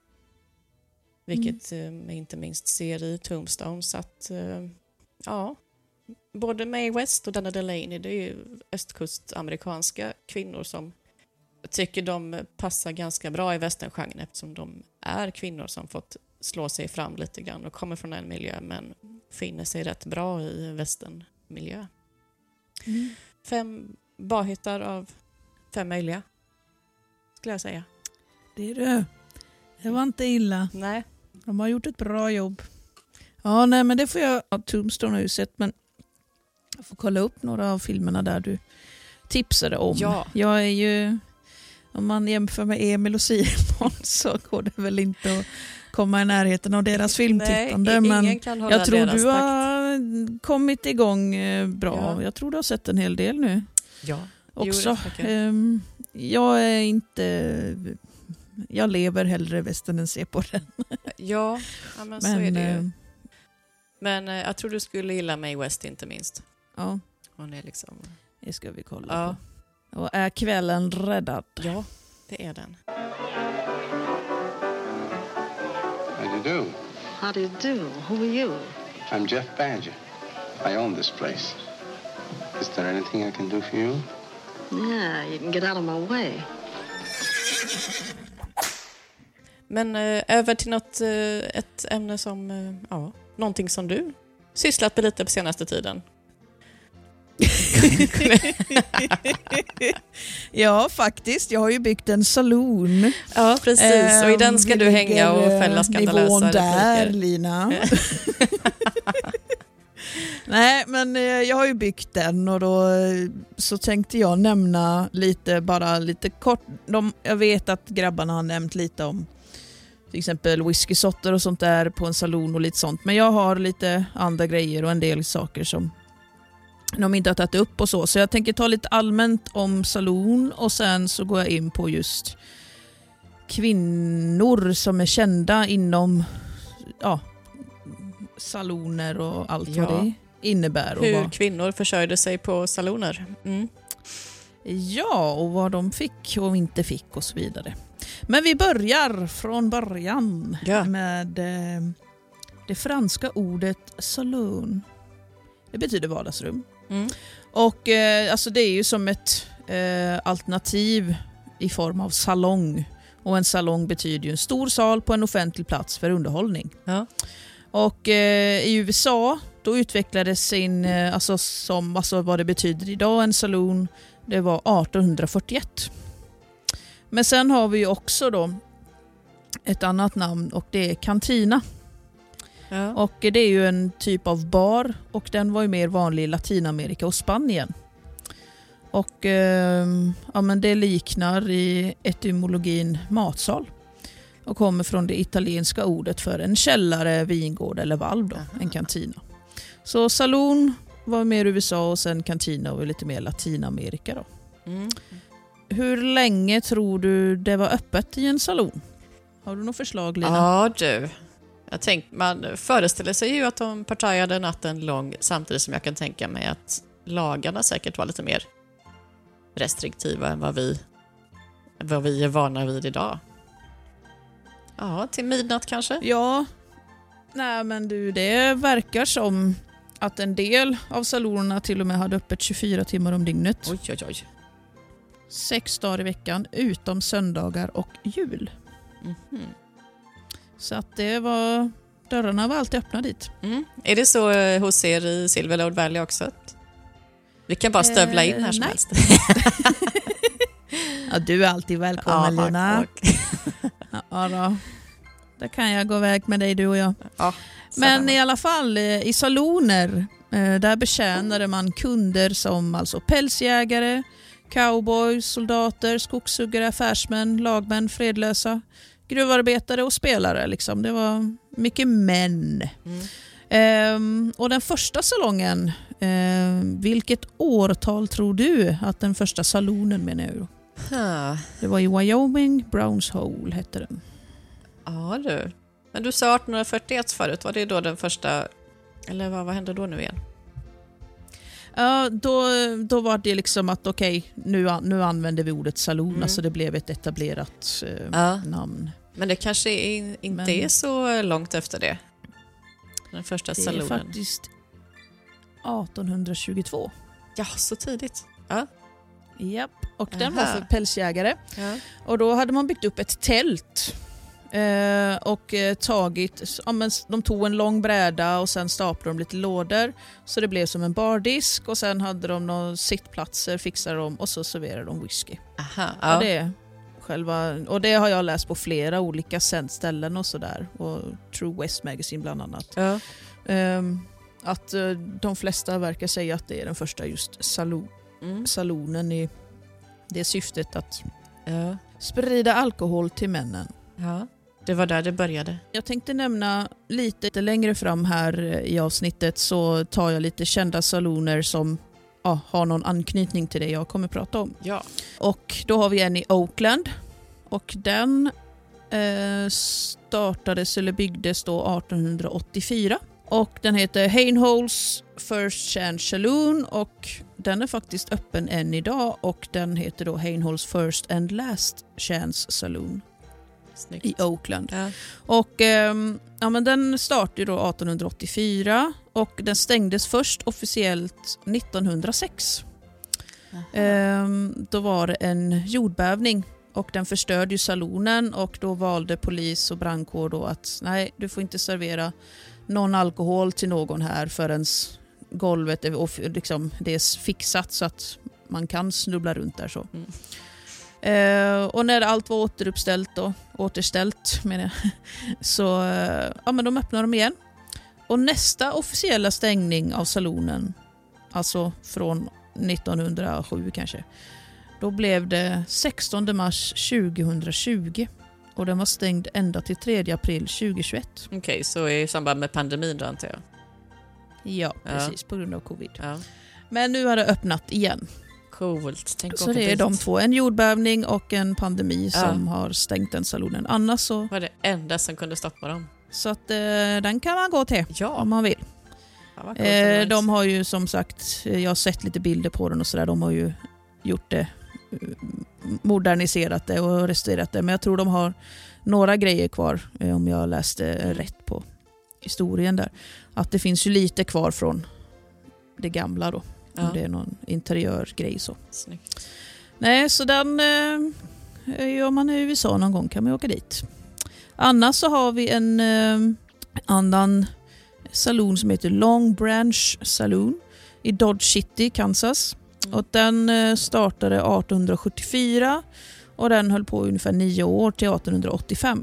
Vilket mm. man inte minst ser i Tombstone. Så att, ja, både Mae West och Dana Delaney, det är ju östkustamerikanska kvinnor som tycker de passar ganska bra i västerngenren, eftersom de är kvinnor som fått slå sig fram lite grann och kommer från en miljö men finner sig rätt bra i västernmiljö. Mm. Fem barhittar av fem möjliga, skulle jag säga. Det är det. Det var inte illa. Nej. De har gjort ett bra jobb. Ja, nej, men det får jag... Ja, Tombstone har ju sett, men jag får kolla upp några av filmerna där du tipsade om. Ja. Jag är ju... Om man jämför med Emil och Simon så går det väl inte att komma i närheten av deras filmtittande. Nej, men kan hålla jag tror deras du har takt. Kommit igång bra. Ja. Jag tror du har sett en hel del nu. Ja. Också. Um, jag är inte... Jag lever hellre västern än se på den. Ja, ja men, men så är det ju. Men jag tror du skulle gilla Mae West inte minst. Ja. Hon är liksom... Det ska vi kolla ja. på. Och är kvällen räddad? Ja, det är den. How do you do? How do you do? Who are you? I'm Jeff Badger. I own this place. Is there anything I can do for you? Yeah, you can get out of my way. Men eh, över till något, eh, ett ämne som, eh, ja, någonting som du sysslat med lite på senaste tiden. Ja, faktiskt. Jag har ju byggt en saloon. Ja, precis. Och i den ska du hänga och fälla skandalösa repliker. Där, Lina. Nej, men jag har ju byggt den och då så tänkte jag nämna lite, bara lite kort. De, jag vet att grabbarna har nämnt lite om till exempel whiskysorter och sånt där på en salon och lite sånt. Men jag har lite andra grejer och en del saker som de inte har tagit upp och så. Så jag tänker ta lite allmänt om salon och sen så går jag in på just kvinnor som är kända inom ja, saloner och allt ja. vad det innebär. Och hur vad... kvinnor försörjde sig på saloner. Mm. Ja, och vad de fick och inte fick och så vidare. Men vi börjar från början ja. med eh, det franska ordet salon. Det betyder vardagsrum. Mm. Och eh, alltså det är ju som ett eh, alternativ i form av salong. Och en salong betyder ju en stor sal på en offentlig plats för underhållning. Ja. Och eh, i U S A då utvecklades sin, eh, alltså, som, alltså vad det betyder idag, en salon, det var arton fyrtioett. Men sen har vi ju också då ett annat namn och det är Cantina. Ja. Och det är ju en typ av bar och den var ju mer vanlig i Latinamerika och Spanien. Och eh, ja, men det liknar i etymologin matsal och kommer från det italienska ordet för en källare, vingård eller valv då, en cantina. Så saloon var mer U S A och sen cantina var lite mer Latinamerika då. Mm. Hur länge tror du det var öppet i en saloon? Har du något förslag, Lina? Ja du, jag tänkte, man föreställer sig ju att de partajade natten lång, samtidigt som jag kan tänka mig att lagarna säkert var lite mer restriktiva än vad vi, vad vi är vana vid idag. Ja, till midnatt kanske? Ja, nej men du, det verkar som att en del av salonerna till och med hade öppet tjugofyra timmar om dygnet. Oj, oj, oj. Sex dagar i veckan, utom söndagar och jul. Mm-hmm. Så att det var, dörrarna var alltid öppna dit. Mm. Är det så eh, hos er i Silverlord Valley också? Vi kan bara stövla in här som nej. helst. Ja, du är alltid välkommen, Ja, Lina. tack. Ja, då. Där kan jag gå iväg med dig, du och jag. Ja, Men i alla fall, i saloner, där betjänade man kunder som alltså pälsjägare, cowboys, soldater, skogshuggare, affärsmän, lagmän, fredlösa, gruvarbetare och spelare. Liksom. Det var mycket män. Mm. Ehm, och den första salongen, ehm, vilket årtal tror du att den första salonen menar jag? Huh. Det var i Wyoming, Browns Hole hette den. Ja du. Men du sa arton fyrtioett förut, var det då den första, eller vad, vad hände då nu igen? Ja, då, då var det liksom att okej, okay, nu, nu använder vi ordet saloon, Mm. alltså det blev ett etablerat eh, Ja. namn. Men det kanske är, inte Men- är så långt efter det. Den första Det är salonen. faktiskt artonhundratjugotvå. Ja, så tidigt. Ja. Japp, och den var Aha. för pälsjägare. Ja. Och då hade man byggt upp ett tält eh, och eh, tagit, ja, men de tog en lång bräda och sen staplade de lite lådor så det blev som en bardisk och sen hade de några sittplatser, fixade de och så serverade de whisky. Aha, Ja. ja. Det, själva, och det har jag läst på flera olika sändställen och sådär och True West Magazine bland annat. Ja. Ehm, att eh, de flesta verkar säga att det är den första just salo- Mm. salonen i det syftet att Ja. sprida alkohol till männen. Ja. Det var där det började. Jag tänkte nämna lite, lite längre fram här i avsnittet så tar jag lite kända saloner som ja, har någon anknytning till det jag kommer prata om. Ja. Och då har vi en i Oakland och den eh, startades eller byggdes då artonhundraåttiofyra och den heter Hainholes First Chance Saloon och den är faktiskt öppen än idag och den heter då Hainholes First and Last Chance Saloon Snyggt. i Oakland. Ja. Och ehm, ja, men den startade då artonhundraåttiofyra och den stängdes först officiellt nittonhundrasex. Ehm, då var det en jordbävning och den förstörde ju salonen och då valde polis och brandkår då att nej, du får inte servera någon alkohol till någon här förrän golvet är, och liksom, det är fixat så att man kan snubbla runt där så. Mm. Eh, och när allt var återuppställt och återställt med det, så eh, ja, men de öppnade dem igen. Och nästa officiella stängning av salonen, alltså från nittonhundrasju kanske, då blev det sextonde mars tjugohundratjugo och den var stängd ända till tredje april tjugohundratjugoett. Okej, okay, så i samband med pandemin då antar jag? Ja, Ja. precis, på grund av covid. Ja. Men nu har det öppnat igen. Coolt. Tänk Så åka det är dit. de två, en jordbävning och en pandemi Ja. som har stängt den salonen. Annars så, Var det enda som kunde stoppa dem? så att eh, den kan man gå till Ja. om man vill. Ja, vad coolt. Eh, de har ju som sagt, eh, jag har sett lite bilder på den och sådär, de har ju gjort det, eh, moderniserat det och restaurerat det. Men jag tror de har några grejer kvar, eh, om jag läste eh, rätt på historien där. Att det finns ju lite kvar från det gamla då. Ja. Om det är någon interiörgrej så. Snyggt. Nej, så den, eh, om man är i U S A någon gång kan man åka dit. Annars så har vi en eh, annan saloon som heter Long Branch Saloon i Dodge City, Kansas. Mm. Och den eh, startade artonhundrasjuttiofyra och den höll på ungefär nio år till artonhundraåttiofem.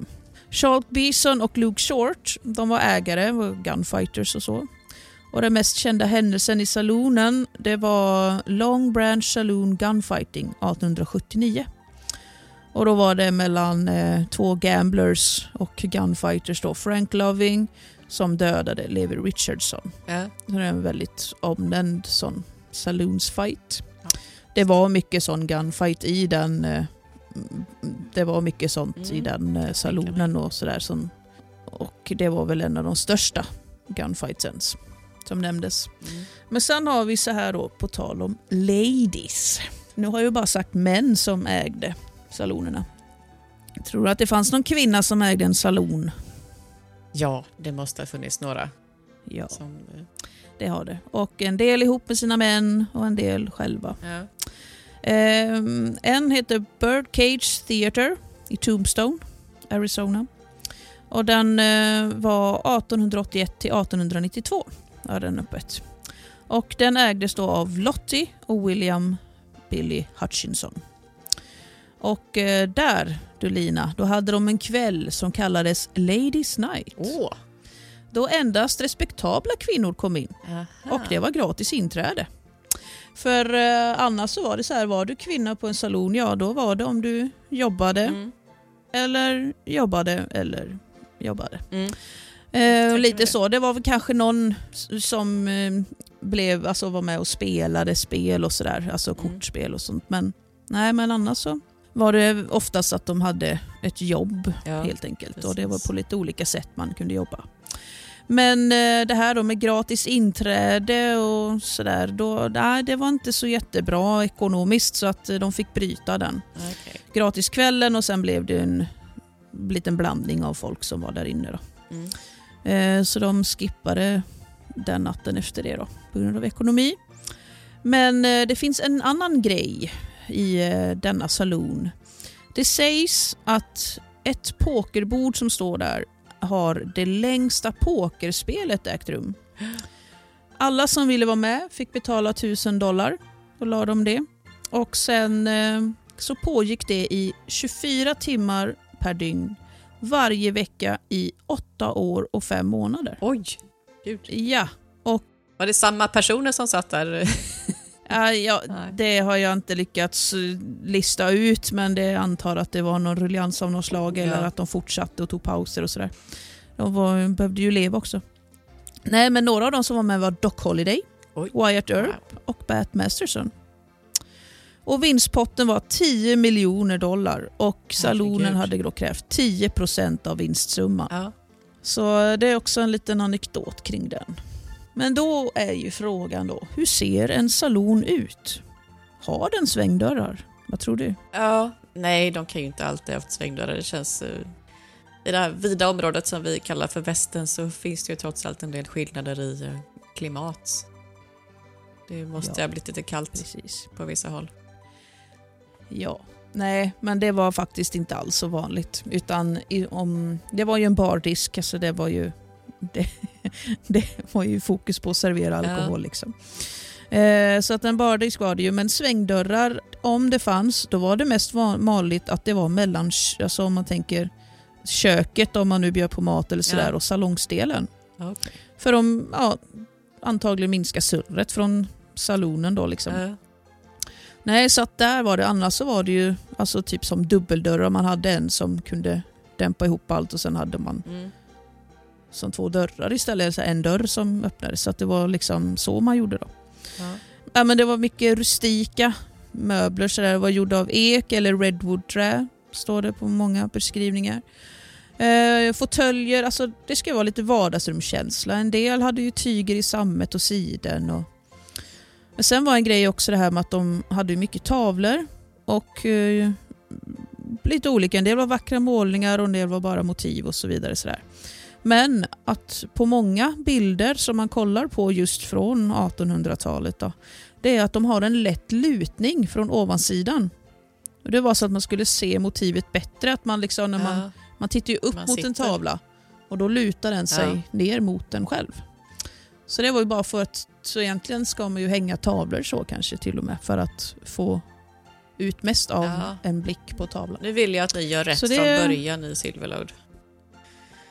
Charles Beeson och Luke Short, de var ägare, var gunfighters och så. Och den mest kända händelsen i saloonen, det var Long Branch Saloon Gunfighting arton sjuttionio. Och då var det mellan eh, två gamblers och gunfighters då, Frank Loving som dödade Levi Richardson. Ja. Det är en väldigt omnämnd sån saloonsfight. Ja. Det var mycket sån gunfight i den eh, det var mycket sånt mm. i den eh, salonen och sådär som, och det var väl en av de största gunfightsens som nämndes. Mm. Men sen har vi så här då, på tal om ladies. Nu har jag ju bara sagt män som ägde salonerna. Tror du att det fanns någon kvinna som ägde en salon? Ja, det måste ha funnits några. Ja, som, det har det. Och en del ihop med sina män och en del själva. Ja. Um, en heter Birdcage Theater i Tombstone, Arizona. Och den uh, var arton åttioett till arton nittiotvå. Ja, den öppet. Och den ägdes då av Lottie och William Billy Hutchinson. Och uh, där, du Lina, då hade de en kväll som kallades Ladies Night. Åh. Då endast respektabla kvinnor kom in. Aha. Och det var gratis inträde. För eh, annars så var det så här, var du kvinna på en salon, ja då var det om du jobbade mm. eller jobbade eller jobbade. Mm. Eh, lite det. Så, det var väl kanske någon som eh, blev, alltså var med och spelade spel och sådär, alltså mm. kortspel och sånt. Men nej, men annars så var det oftast att de hade ett jobb ja, helt enkelt. Precis. Och det var på lite olika sätt man kunde jobba. Men eh, det här då med gratis inträde och sådär, då, nej, det var inte så jättebra ekonomiskt så att de fick bryta den. Okay. Gratiskvällen och sen blev det en liten blandning av folk som var där inne då. Mm. Eh, så de skippade den natten efter det då, på grund av ekonomi. Men eh, det finns en annan grej i eh, denna salon. Det sägs att ett pokerbord som står där har det längsta pokerspelet ägt rum. Alla som ville vara med fick betala tusen dollar och la de det. Och sen eh, så pågick det i tjugofyra timmar per dygn varje vecka i åtta år och fem månader. Oj, gud. Ja. Och var det samma personer som satt där? Ja, ja, det har jag inte lyckats lista ut, men det antar att det var någon ruljans av något slag eller ja. Att de fortsatte och tog pauser och sådär. De var, behövde ju leva också. Nej, men några av dem som var med var Doc Holliday, Oj. Wyatt Earp wow. och Bat Masterson. Och vinstpotten var tio miljoner dollar och salonen Herregud. hade då krävt tio procent av vinstsumman. Ja. Så det är också en liten anekdot kring den. Men då är ju frågan då, hur ser en salon ut? Har den svängdörrar? Vad tror du? Ja, nej, de kan ju inte alltid ha haft svängdörrar. Det känns, i det här vida området som vi kallar för västern så finns det ju trots allt en del skillnader i klimat. Det måste ja, ha blivit lite kallt precis. På vissa håll. Ja, nej, men det var faktiskt inte alls så vanligt. Utan i, om, det var ju en bardisk, alltså det var ju... Det, det var ju fokus på att servera alkohol ja. liksom. Eh, så att en bardisk var det ju, men svängdörrar, om det fanns, då var det mest vanligt att det var mellan, alltså om man tänker köket, om man nu bjöd på mat eller sådär, ja. och salongsdelen. Okay. För de ja, antagligen minska surret från salonen då liksom. Ja. Nej, så att där var det, annars så var det ju alltså typ som dubbeldörrar, man hade en som kunde dämpa ihop allt och sen hade man mm. som två dörrar istället, så en dörr som öppnades, så att det var liksom så man gjorde då. Ja. Ja, men det var mycket rustika möbler, så det var gjorda av ek eller redwood-trä, står det på många beskrivningar. Eh, fåtöljer, alltså det ska vara lite vardagsrumskänsla. En del hade ju tyger i sammet och siden. Och... Men sen var en grej också det här med att de hade mycket tavlor och eh, lite olika. En del var vackra målningar och en del var bara motiv och så vidare sådär. Men att på många bilder som man kollar på just från artonhundratalet då, det är att de har en lätt lutning från ovansidan. Och det var så att man skulle se motivet bättre, att man liksom när man, ja. man tittar ju upp man mot sitter. en tavla och då lutar den sig ja. ner mot den själv. Så det var ju bara för att, så egentligen ska man ju hänga tavlor så kanske till och med för att få ut mest av ja. en blick på tavlan. Nu vill jag att ni gör rätt det... från början i Silverlode.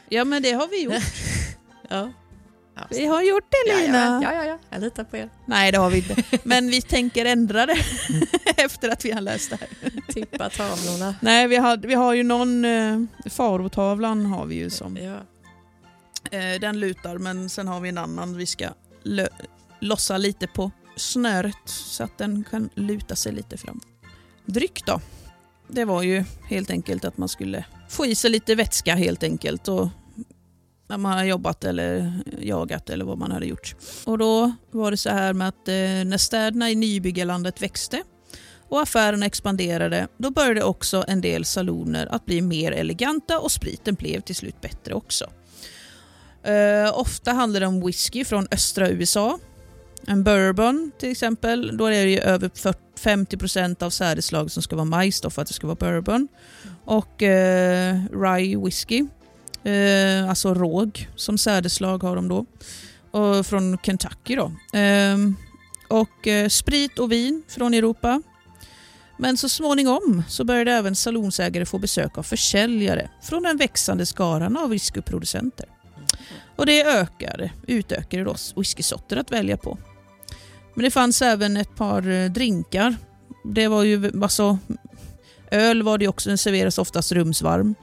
Ja, men det har vi gjort. Ja. Ja. Vi har gjort det, Lina. Ja, ja, ja, ja, jag litar på er. Nej, det har vi inte. Men vi tänker ändra det efter att vi har läst det här. Tippa tavlorna. Nej, vi har, vi har ju någon... Eh, farotavlan har vi ju som... Ja. Eh, den lutar, men sen har vi en annan. Vi ska lö- lossa lite på snöret så att den kan luta sig lite fram. Dryck då. Det var ju helt enkelt att man skulle få i sig lite vätska helt enkelt. Och när man har jobbat eller jagat eller vad man hade gjort. Och då var det så här med att eh, när städerna i nybyggarlandet växte och affärerna expanderade, då började också en del saloner att bli mer eleganta och spriten blev till slut bättre också. Eh, ofta handlar det om whisky från östra U S A. En bourbon till exempel, då är det ju över femtio procent av sädeslag som ska vara majs då för att det ska vara bourbon. Och eh, rye whisky. Eh, alltså råg som sädeslag har de då. Och från Kentucky då. Eh, och eh, sprit och vin från Europa. Men så småningom så började även salonsägare få besök av försäljare från den växande skaran av whiskyproducenter. Och det ökade, utökade då whiskysorter att välja på. Men det fanns även ett par drinkar. Det var ju alltså, öl var det också, den serveras oftast rumsvarm.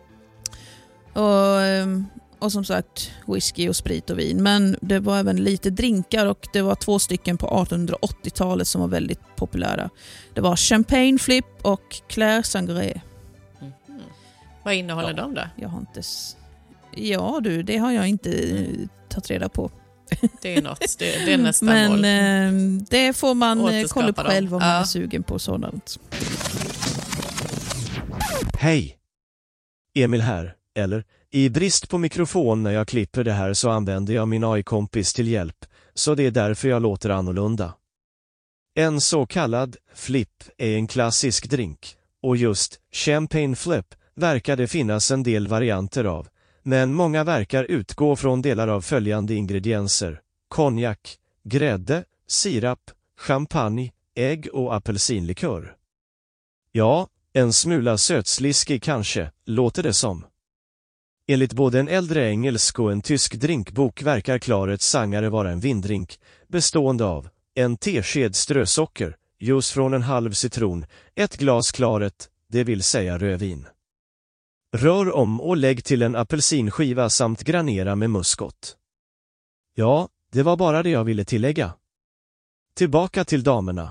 Och, och som sagt whisky och sprit och vin. Men det var även lite drinkar och det var två stycken på artonhundraåttiotalet som var väldigt populära. Det var Champagne Flip och Claire Sangre. Mm. Vad innehåller ja, de då? Jag har inte... Ja du, det har jag inte mm. tagit reda på. Det är något, det, det är nästa Men mål. Eh, det får man kolla upp själv om ja. man är sugen på sådant. Hej! Emil här, eller? I brist på mikrofon när jag klipper det här så använder jag min A I-kompis till hjälp, så det är därför jag låter annorlunda. En så kallad flip är en klassisk drink, och just Champagne Flip verkar det finnas en del varianter av. Men många verkar utgå från delar av följande ingredienser: konjak, grädde, sirap, champagne, ägg och apelsinlikör. Ja, en smula sötsliskig kanske, låter det som. Enligt både en äldre engelsk och en tysk drinkbok verkar Claret Sangare vara en vindrink, bestående av en tesked strösocker, juice från en halv citron, ett glas Claret, det vill säga rödvin. Rör om och lägg till en apelsinskiva samt granera med muskot. Ja, det var bara det jag ville tillägga. Tillbaka till damerna.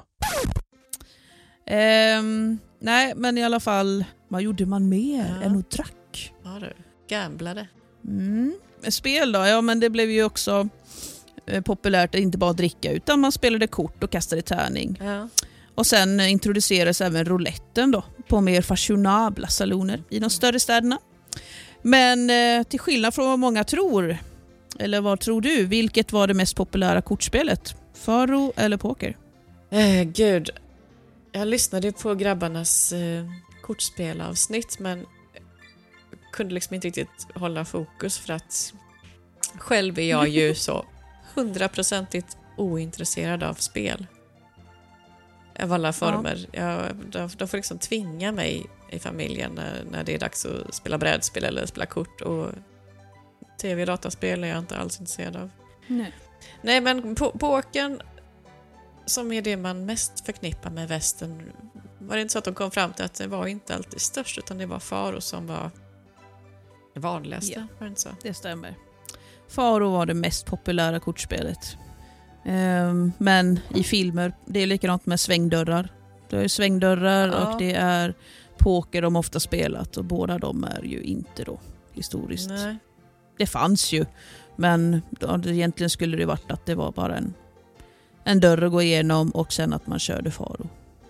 Um, nej, men i alla fall, vad gjorde man mer ja. än att drack? Ja du, gamblade. Mm. Spel då, ja men det blev ju också eh, populärt att inte bara dricka utan man spelade kort och kastade tärning. Ja. Och sen introducerades även rouletten då på mer fashionabla saloner i de större städerna. Men eh, till skillnad från vad många tror, eller vad tror du, vilket var det mest populära kortspelet? Faro eller poker? Eh, gud, jag lyssnade på grabbarnas eh, kortspelavsnitt men kunde liksom inte riktigt hålla fokus för att själv är jag ju så hundraprocentigt ointresserad av spel. Av alla former. Ja. Jag, de, de får liksom tvinga mig i familjen när, när det är dags att spela brädspel eller spela kort. Och tv- och dataspel är jag inte alls intresserad av. Nej, Nej men på, pokern, som är det man mest förknippar med västern, var det inte så att de kom fram till att det var inte alltid störst utan det var Faro som var det vanligaste? Ja, var det inte så? Det stämmer. Faro var det mest populära kortspelet. Um, men i filmer, det är likadant med svängdörrar. Det är svängdörrar ja. och det är poker de ofta spelat och båda de är ju inte då historiskt. Nej. Det fanns ju, men då, egentligen skulle det varit att det var bara en, en dörr att gå igenom och sen att man körde Faro.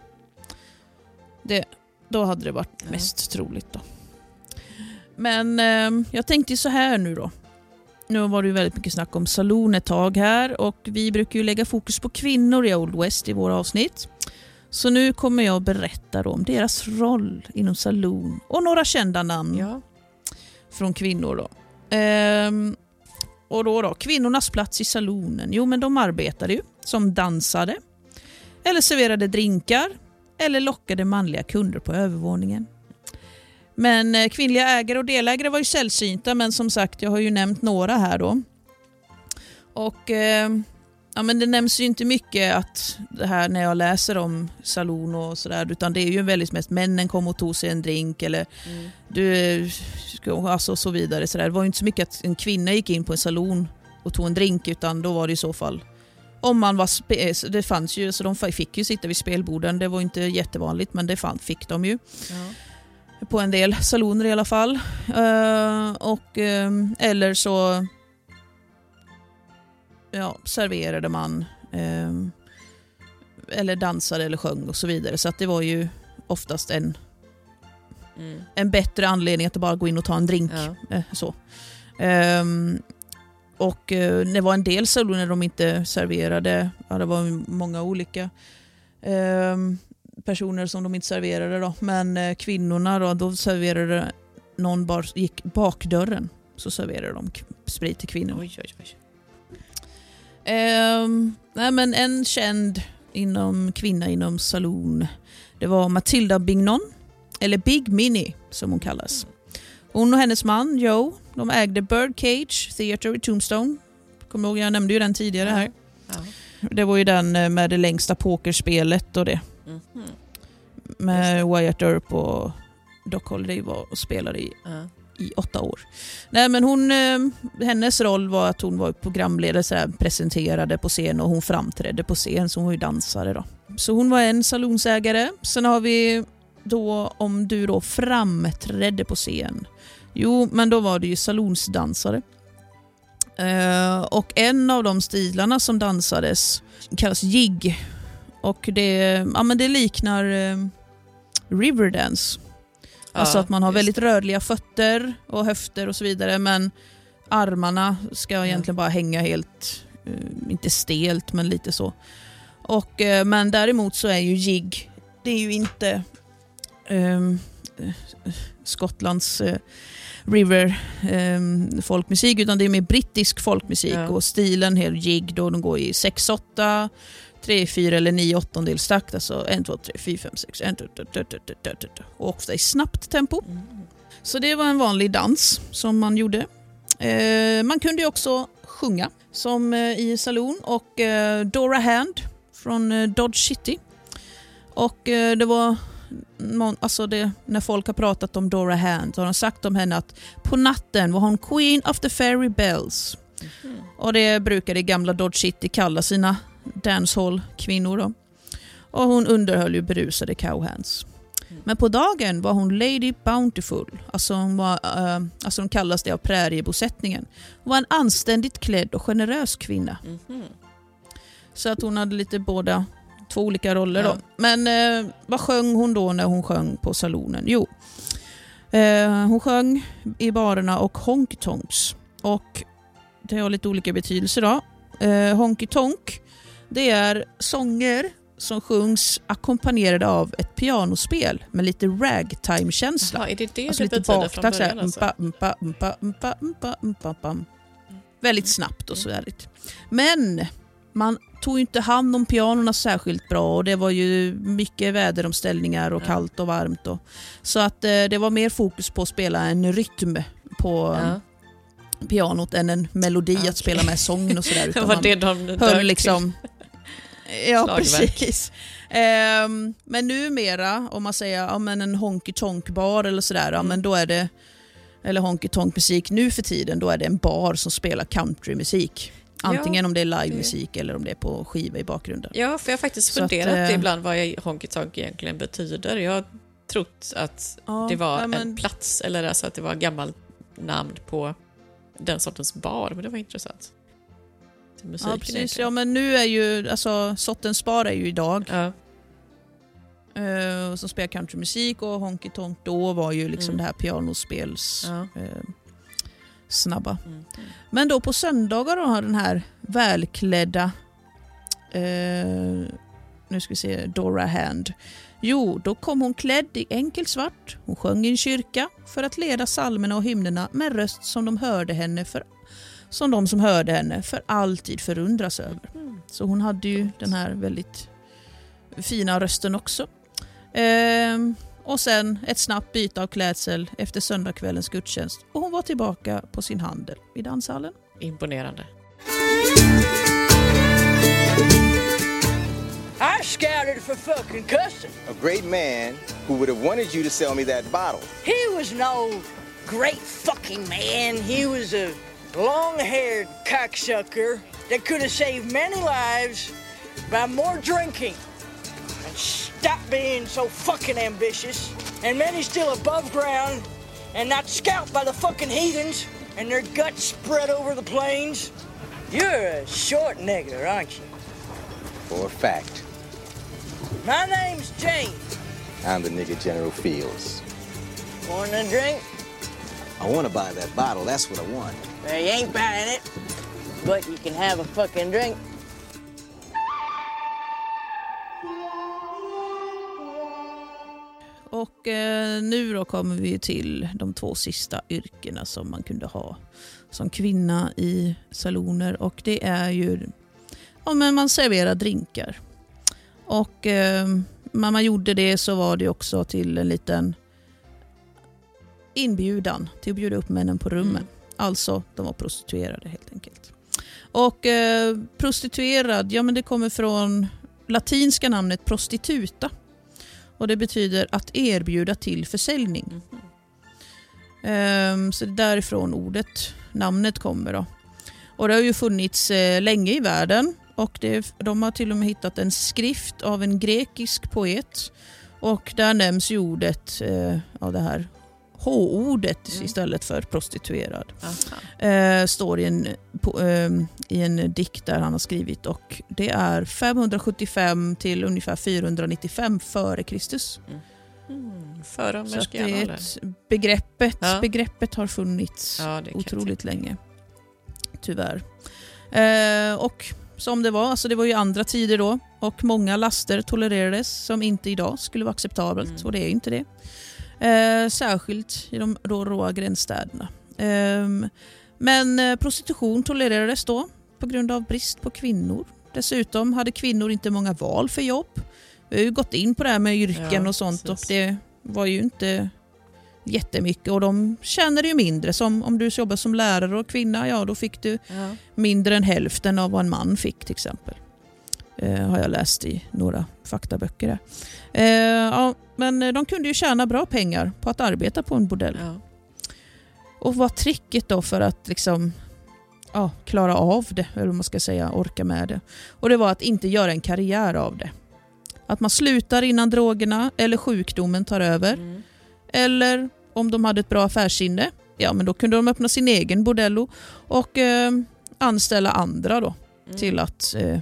Det, då hade det varit ja. mest troligt då. Men um, jag tänkte så här nu då. Nu var det ju väldigt mycket snack om salon ett tag här och vi brukar ju lägga fokus på kvinnor i Old West i våra avsnitt. Så nu kommer jag att berätta om deras roll inom salon och några kända namn ja. från kvinnor då. Ehm, och då då, kvinnornas plats i salonen. Jo men de arbetade ju som dansade eller serverade drinkar eller lockade manliga kunder på övervåningen. Men eh, kvinnliga ägare och delägare var ju sällsynta, men som sagt, jag har ju nämnt några här då. Och eh, ja, men det nämns ju inte mycket att det här när jag läser om saloon och sådär, utan det är ju väldigt mest männen kom och tog sig en drink eller mm. du, alltså så vidare. Så där. Det var ju inte så mycket att en kvinna gick in på en saloon och tog en drink, utan då var det i så fall om man var spe- det fanns ju, så de fick ju sitta vid spelborden. Det var inte jättevanligt, men det fann, fick de ju. Ja. På en del saloner i alla fall. Uh, och uh, eller så ja, serverade man uh, eller dansade eller sjöng och så vidare. Så att det var ju oftast en mm. en bättre anledning att bara gå in och ta en drink. Ja. Uh, så. Um, och uh, det var en del saloner de inte serverade. Ja, det var många olika um, personer som de inte serverade då. Men uh, kvinnorna då, då serverade någon bara gick bakdörren, så serverade de sprit till kvinnor. Oj, oj, oj. Um, nej, men en känd inom kvinna inom saloon, det var Matilda Bignon, eller Big Minnie som hon kallas. Hon och hennes man Joe, de ägde Birdcage Theatre i Tombstone. Kommer ihåg, jag nämnde ju den tidigare här. Ja. Det var ju den med det längsta pokerspelet och det. Mm-hmm. Med Wyatt Earp och Doc Holliday var och spelade i, ja. i åtta år. Nej, men hon, hennes roll var att hon var programledare, så här, presenterade på scen och hon framträdde på scen, så hon var ju dansare då. Så hon var en salonsägare. Sen har vi då, om du då framträdde på scen. Jo, men då var det ju salonsdansare. Uh, och en av de stilarna som dansades kallas jig. Och det, ja, men det liknar uh, Riverdance. Ja, alltså att man har väldigt rörliga fötter och höfter och så vidare, men armarna ska ja. egentligen bara hänga helt, uh, inte stelt, men lite så. Och, uh, men däremot så är ju jig, det är ju inte um, Skottlands uh, river um, folkmusik, utan det är mer brittisk folkmusik. Ja. Och stilen är jig då, de går i sex åtta, tre fyra eller nio åttondels takt, alltså ett två tre fyra fem sex och ofta i snabbt tempo. Mm. Så det var en vanlig dans som man gjorde. Eh, man kunde ju också sjunga som eh, i saloon, och eh, Dora Hand från eh, Dodge City. Och eh, det var alltså det, när folk har pratat om Dora Hand så har de sagt om henne att på natten var hon Queen of the Fairy Bells. Mm. Och det brukade gamla Dodge City kalla sina dancehall-kvinnor då. Och hon underhöll ju berusade cowhands. Mm. Men på dagen var hon Lady Bountiful. Alltså hon var, uh, alltså de kallas det av präriebosättningen. Hon var en anständigt klädd och generös kvinna. Mm. Så att hon hade lite båda, två olika roller. Ja. Då. Men uh, vad sjöng hon då när hon sjöng på salonen? Jo, uh, hon sjöng i barerna och honky-tonks. Och det har lite olika betydelser då. Uh, honky-tonk, det är sånger som sjungs ackompanjerade av ett pianospel med lite ragtime-känsla. Jaha, är det det alltså det lite betyder från början? Alltså? Mpa, mpa, mpa, mpa, mpa, mpa, mpa. Väldigt snabbt och så väldigt. Men man tog inte hand om pianorna särskilt bra, och det var ju mycket väderomställningar och ja. kallt och varmt. Och, så att eh, det var mer fokus på att spela en rytm på ja. pianot än en melodi, okay. att spela med sången och sådär. Det var det de höll liksom... Ja, slagverk. Precis. Um, men numera, om man säger ja, men en honky-tonk-bar eller sådär, mm. ja, men då är det, eller honky-tonk-musik nu för tiden, då är det en bar som spelar countrymusik. Antingen ja, om det är livemusik det. eller om det är på skiva i bakgrunden. Ja, för jag har faktiskt funderat att, ibland vad honky-tonk egentligen betyder. Jag har trott att ja, det var ja, men... en plats, eller alltså att det var gammalt namn på den sortens bar, men det var intressant. Ja, precis. Ja, men nu är ju, alltså Sottens bar är ju idag. Ja. Uh, som spelar countrymusik, och honky tonk då var ju liksom mm. det här pianospels ja. uh, snabba. Mm. Mm. Men då på söndagar då har den här välklädda uh, nu ska vi se, Dora Hand. Jo, då kom hon klädd i enkel svart. Hon sjöng i en kyrka för att leda psalmerna och hymnerna med röst som de hörde henne för som de som hörde henne för alltid förundras över. Mm. Så hon hade ju den här väldigt fina rösten också. Eh, och sen ett snabbt byte av klädsel efter söndagskvällens gudstjänst. Och hon var tillbaka på sin handel i danshallen. Imponerande. I scouted for fucking cussing. A great man who would have wanted you to sell me that bottle. He was no great fucking man. He was a long-haired cocksucker that could have saved many lives by more drinking. And stop being so fucking ambitious. And many still above ground and not scalped by the fucking heathens and their guts spread over the plains. You're a short nigger, aren't you? For a fact. My name's James. I'm the nigga General Fields. Want a drink? I want to buy that bottle. That's what I want. Well, you ain't buying it, but you can have a fucking drink. Och eh, nu då kommer vi till de två sista yrkena som man kunde ha som kvinna i saloner. Och det är ju, ja men man serverar drinkar. Och eh, när man gjorde det så var det också till en liten inbjudan till att bjuda upp männen på rummen. Mm. Alltså, de var prostituerade helt enkelt. Och eh, prostituerad, ja men det kommer från latinska namnet prostituta. Och det betyder att erbjuda till försäljning. Mm. Um, så det är därifrån ordet, namnet kommer då. Och det har ju funnits eh, länge i världen. Och det, de har till och med hittat en skrift av en grekisk poet. Och där nämns ju ordet eh, av det här H-ordet mm. istället för prostituerad. Eh, står i en, på, eh, i en dikt där han har skrivit. Och det är femhundrasjuttiofem till ungefär fyrahundranittiofem före Kristus. Mm. Mm, före Så att det är ett begreppet, ja. begreppet har funnits ja, otroligt länge. Tyvärr. Eh, och som det var, alltså det var ju andra tider då. Och många laster tolererades som inte idag skulle vara acceptabelt. Mm. Och det är ju inte det. Eh, särskilt i de då råa gränsstäderna. Eh, men eh, prostitution tolererades då på grund av brist på kvinnor. Dessutom hade kvinnor inte många val för jobb. Vi har ju gått in på det här med yrken ja, och sånt precis. Och det var ju inte jättemycket och de tjänade ju mindre. Som om du jobbar som lärare och kvinna, ja då fick du ja. mindre än hälften av vad en man fick till exempel. Eh, har jag läst i några faktaböcker där. Eh, ja, men de kunde ju tjäna bra pengar på att arbeta på en bordell. Ja. Och vad tricket då för att liksom ja, klara av det, eller vad man ska säga, orka med det. Och det var att inte göra en karriär av det. Att man slutar innan drogerna eller sjukdomen tar över. Mm. Eller om de hade ett bra affärssinne, ja men då kunde de öppna sin egen bordello och eh, anställa andra då mm. till att eh,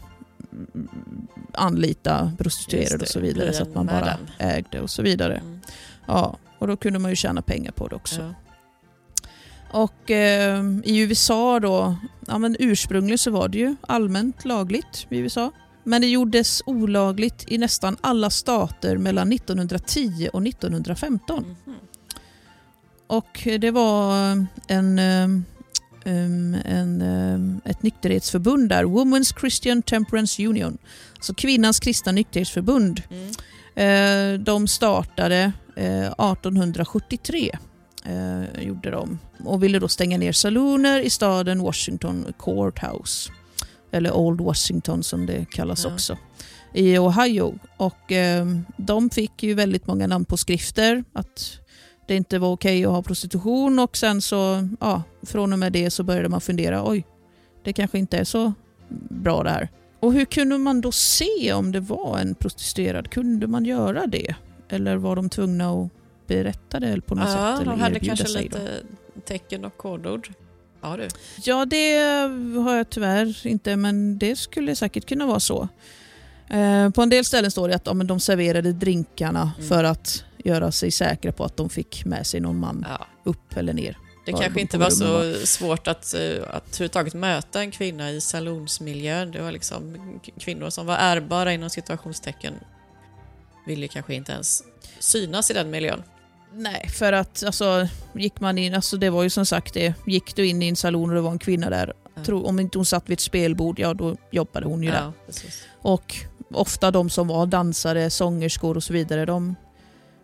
anlita prostituerade och så vidare så att man bara ägde och så vidare. Mm. Ja, och då kunde man ju tjäna pengar på det också. Ja. Och eh, i U S A då, ja men ursprungligen så var det ju allmänt lagligt i U S A. Men det gjordes olagligt i nästan alla stater mellan nittonhundratio och nittonhundrafemton. Mm. Och det var en, um, en, um, ett nykterhetsförbund där, Women's Christian Temperance Union, alltså kvinnans kristna nykterhetsförbund. Mm. Uh, de startade uh, artonhundrasjuttiotre. Uh, gjorde de. Och ville då stänga ner saloner i staden Washington Courthouse. Eller Old Washington som det kallas ja. också. I Ohio. Och eh, de fick ju väldigt många namnpåskrifter. Att det inte var okej att ha prostitution. Och sen så, ja, från och med det så började man fundera. Oj, det kanske inte är så bra det här. Och hur kunde man då se om det var en prostituerad? Kunde man göra det? Eller var de tvungna att berätta det på något ja, sätt? Eller de hade kanske sig lite då? Tecken och kodord. Ja, du. Ja, det har jag tyvärr inte, men det skulle säkert kunna vara så. Eh, på en del ställen står det att ja, men de serverade drinkarna mm. för att göra sig säkra på att de fick med sig någon man ja. upp eller ner. Det kanske de inte var så var. svårt att, att överhuvudtaget möta en kvinna i salonsmiljön. Det var liksom kvinnor som var ärbara inom situationstecken ville kanske inte ens synas i den miljön. Nej, för att alltså, gick man in, alltså det var ju som sagt det, gick du in i en salon och det var en kvinna där, ja. tro, om inte hon satt vid ett spelbord, ja då jobbade hon ju ja, där. Precis. Och ofta de som var dansare, sångerskor och så vidare, de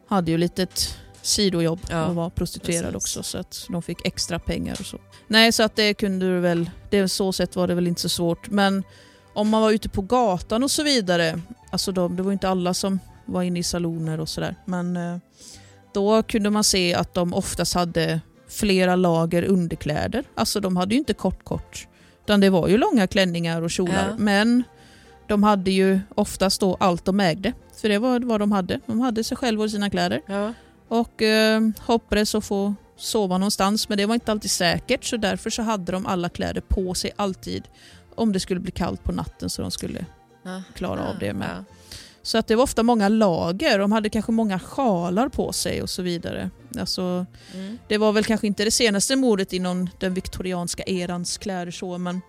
hade ju lite ett sidojobb Ja, och var prostituerad precis. också, så att de fick extra pengar och så. Nej, så att det kunde du väl, det så sätt var det väl inte så svårt, men om man var ute på gatan och så vidare, alltså de, det var inte alla som var inne i saloner och sådär, men eh, då kunde man se att de oftast hade flera lager underkläder. Alltså de hade ju inte kort kort, utan det var ju långa klänningar och kjolar, Ja. men de hade ju oftast då allt de ägde, för det var vad de hade. De hade sig själva och sina kläder. Ja. Och eh, hoppades att få sova någonstans, men det var inte alltid säkert, så därför så hade de alla kläder på sig alltid om det skulle bli kallt på natten, så de skulle Ja. klara Ja. av det med. Ja. Så att det var ofta många lager, de hade kanske många sjalar på sig och så vidare. Alltså, Mm. det var väl kanske inte det senaste modet inom den viktorianska erans kläder så, men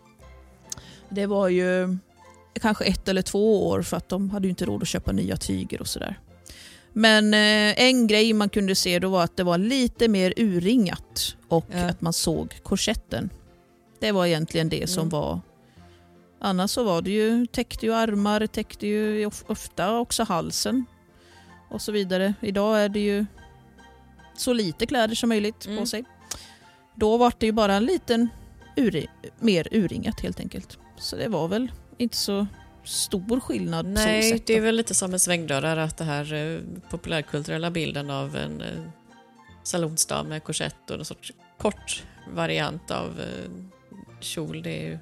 det var ju kanske ett eller två år, för att de hade ju inte råd att köpa nya tyger och sådär. Men eh, en grej man kunde se då var att det var lite mer urringat och Ja. att man såg korsetten. Det var egentligen det som Mm. var. Annars så var det ju, täckte ju armar, täckte ju of- ofta också halsen och så vidare. Idag är det ju så lite kläder som möjligt Mm. på sig. Då var det ju bara en liten uri- mer urringat helt enkelt. Så det var väl inte så stor skillnad på så Nej, sätt. det är då. väl lite som en svängdörrar, att det här eh, populärkulturella bilden av en eh, salonsdam med korsett och en sorts kort variant av eh, kjol, det är ju...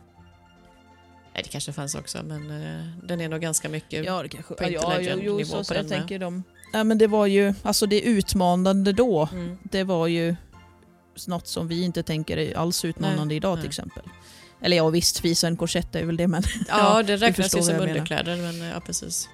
Nej, det kanske fanns också, men eh, den är nog ganska mycket Ja, det kanske. på Ja, ja, jo, jo, Intelligent-nivå så, på så den jag med. tänker de. Ja, men det var ju, alltså det utmanande då. Mm. Det var ju något som vi inte tänker är alls utmanande Nej, idag nej. till exempel. Eller ja, visst, visa en korsett är väl det, men Ja, det du räknas förstår ju som vad jag menar. underkläder, men eh, ja, precis.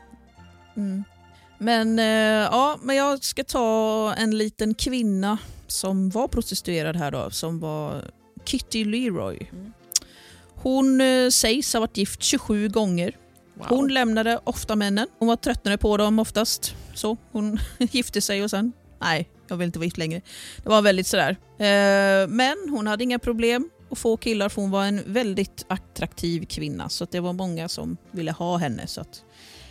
Mm. Men eh, ja, men jag ska ta en liten kvinna som var prostituerad här då, som var Kitty Leroy. Mm. Hon eh, sägs ha varit gift tjugosju gånger. Wow. Hon lämnade ofta männen. Hon var tröttnade på dem oftast. Så hon gifte sig och sen, nej, jag vill inte vara gift längre. Det var väldigt sådär. Eh, men hon hade inga problem att få killar, för hon var en väldigt attraktiv kvinna. Så att det var många som ville ha henne. Så att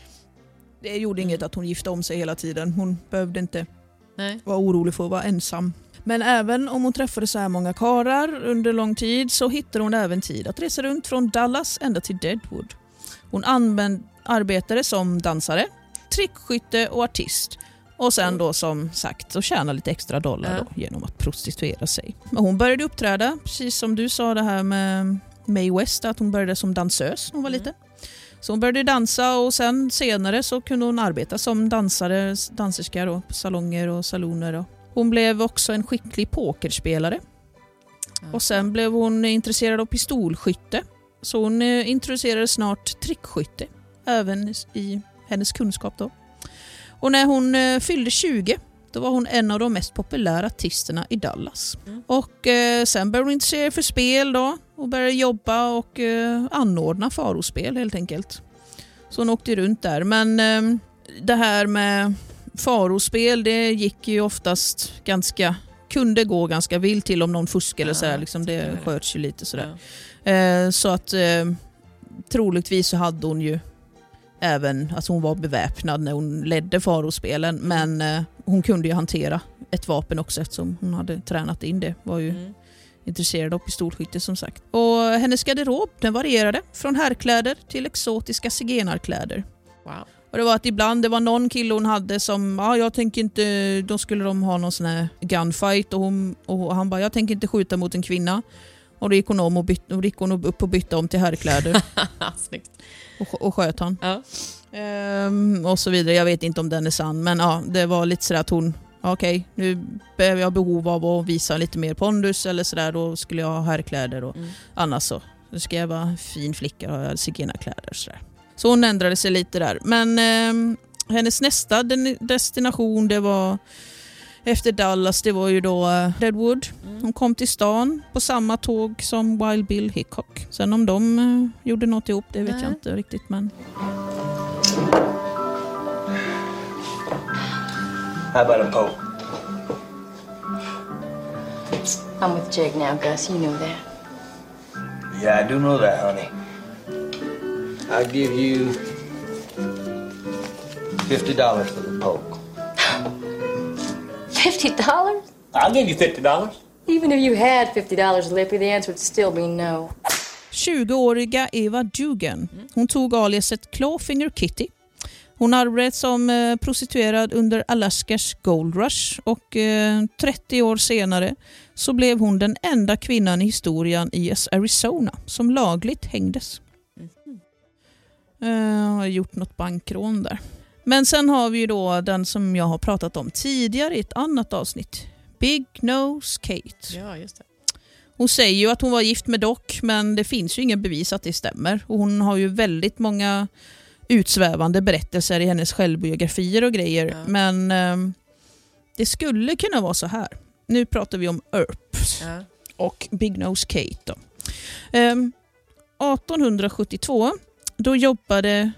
det gjorde inget att hon gifte om sig hela tiden. Hon behövde inte Nej. vara orolig för att vara ensam. Men även om hon träffade så här många karar under lång tid, så hittade hon även tid att resa runt från Dallas ända till Deadwood. Hon använd, arbetade som dansare, trickskytte och artist. Och sen då som sagt så tjäna lite extra dollar Ja. då, genom att prostituera sig. Men hon började uppträda, precis som du sa det här med Mae West, att hon började som dansös när hon var Mm. liten. Så hon började dansa och sen senare så kunde hon arbeta som dansare, danserska då, på salonger och saloner. Då. Hon blev också en skicklig pokerspelare. Och sen blev hon intresserad av pistolskytte. Så hon eh, introducerade snart trickskytte, även i hennes kunskap då. Och när hon eh, fyllde tjugo, då var hon en av de mest populära artisterna i Dallas. Mm. Och eh, sen började hon intressera sig för spel då, och började jobba och eh, anordna farospel helt enkelt. Så hon åkte runt där. Men eh, det här med farospel, det gick ju oftast ganska, kunde gå ganska vilt till om någon fuskade eller Ja, så här, liksom, det det. sköts ju lite sådär. Ja. Eh, så att eh, troligtvis så hade hon ju även, alltså hon var beväpnad när hon ledde farospelen, men eh, hon kunde ju hantera ett vapen också eftersom hon hade tränat in det, var ju Mm. intresserad av pistolskytte som sagt. Och hennes garderob, den varierade från herrkläder till exotiska zigenarkläder. Wow. Och det var att ibland det var någon kille hon hade som, ja jag tänker inte, då skulle de ha någon sån här gunfight och, hon, och han bara, jag tänker inte skjuta mot en kvinna. Och då gick hon om och, byt, och gick hon upp och bytte om till herrkläder Snyggt. och, och sköt han. Ja. Ehm, och så vidare, jag vet inte om den är sann, men ja, det var lite sådär att hon, okej, okay, nu behöver jag behov av att visa lite mer pondus eller sådär, då skulle jag ha herrkläder och Mm. annars så, då ska jag vara fin flicka och ha zigenarkläder sådär. Så hon ändrade sig lite där. Men eh, hennes nästa den- destination, det var efter Dallas, det var ju då eh, Deadwood. Mm. Hon kom till stan på samma tåg som Wild Bill Hickok. Sen om de eh, gjorde något ihop, det vet Nej. jag inte riktigt. Men How about a poke? I'm with Jake now, Gus. You knew that. Yeah, I do know that, honey. I'll give you fifty dollars for the poke. fifty dollars? I'll give you fifty dollars. Even if you had fifty dollars, Lippy, the answer would still be no. tjugoåriga Eva Dugan. Hon tog aliaset Clawfinger Kitty. Hon arbetade som eh, prostituerad under Alaskas Gold Rush och eh, trettio år senare så blev hon den enda kvinnan i historien i Arizona som lagligt hängdes. Mm. Eh, har gjort något bankrån där. Men sen har vi ju då den som jag har pratat om tidigare i ett annat avsnitt. Big Nose Kate. Ja, just det. Hon säger ju att hon var gift med Doc, men det finns ju ingen bevis att det stämmer. Och hon har ju väldigt många utsvävande berättelser i hennes självbiografier och grejer. Ja. Men eh, det skulle kunna vara så här. Nu pratar vi om Earp ja. och Big Nose Kate. Då. Eh, arton sjuttiotvå då jobbade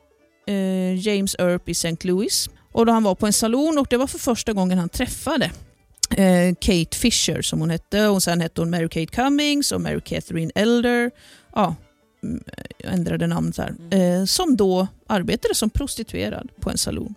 eh, James Earp i Saint Louis. Och då han var på en salon och det var för första gången han träffade eh, Kate Fisher som hon hette. Och sen hette hon Mary Kate Cummings och Mary Catherine Elder. Ja, jag ändrade namn så här. Eh, som då arbetade som prostituerad på en salon.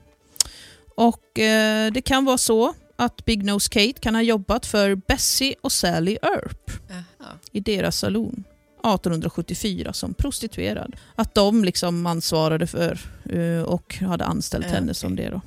Och eh, det kan vara så att Big Nose Kate kan ha jobbat för Bessie och Sally Earp Aha. i deras salon arton sjuttiofyra som prostituerad. Att de liksom ansvarade för uh, och hade anställt henne okay. som det då.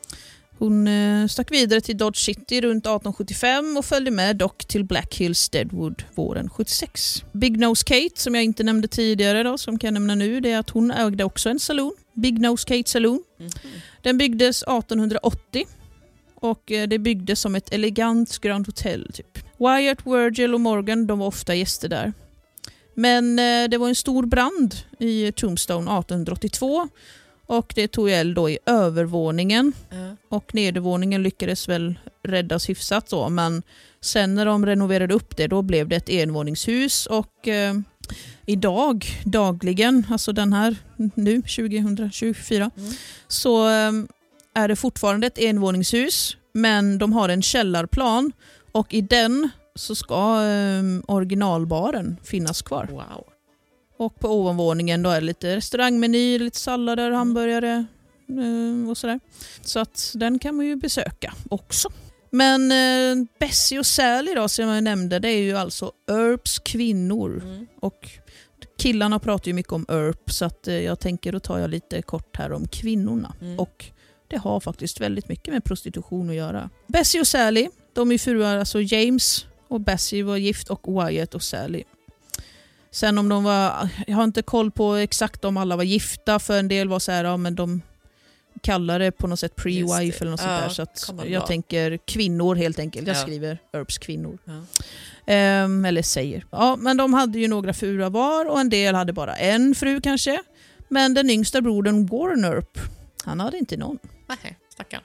Hon uh, stack vidare till Dodge City runt arton sjuttiofem och följde med Doc till Black Hills Deadwood våren sjuttiosex. Big Nose Kate, som jag inte nämnde tidigare då, som kan jag nämna nu, det är att hon ägde också en salon. Big Nose Kate Saloon. Mm-hmm. Den byggdes arton åttio och uh, det byggdes som ett elegant Grand Hotel typ. Wyatt, Virgil och Morgan, de var ofta gäster där. Men eh, det var en stor brand i Tombstone arton åttiotvå och det tog eld då i övervåningen mm. och nedervåningen lyckades väl räddas hyfsat då, men sen när de renoverade upp det då blev det ett envåningshus och eh, idag dagligen, alltså den här nu tjugohundratjugofyra mm. så eh, är det fortfarande ett envåningshus, men de har en källarplan och i den så ska eh, originalbaren finnas kvar. Wow. Och på ovanvåningen då är det lite restaurangmeny, lite sallader, hamburgare eh, och sådär. Så att den kan man ju besöka också. Men eh, Bessie och Sally då, som jag nämnde, det är ju alltså Earps kvinnor. Mm. Och killarna pratar ju mycket om Earp, så att eh, jag tänker då tar jag lite kort här om kvinnorna. Mm. Och det har faktiskt väldigt mycket med prostitution att göra. Bessie och Sally, de är fruar, alltså James och Bessie var gift och Wyatt och Sally. Sen om de var, jag har inte koll på exakt om alla var gifta, för en del var så här, ja, men de kallar det på något sätt pre-wife eller något ja, sånt där. Så att jag tänker kvinnor helt enkelt. Jag ja. skriver Earps kvinnor. Ja. Um, eller säger. Ja, men de hade ju några fruar var och en del hade bara en fru kanske. Men den yngsta brodern Warren Earp, han hade inte någon. Nej, stackarn.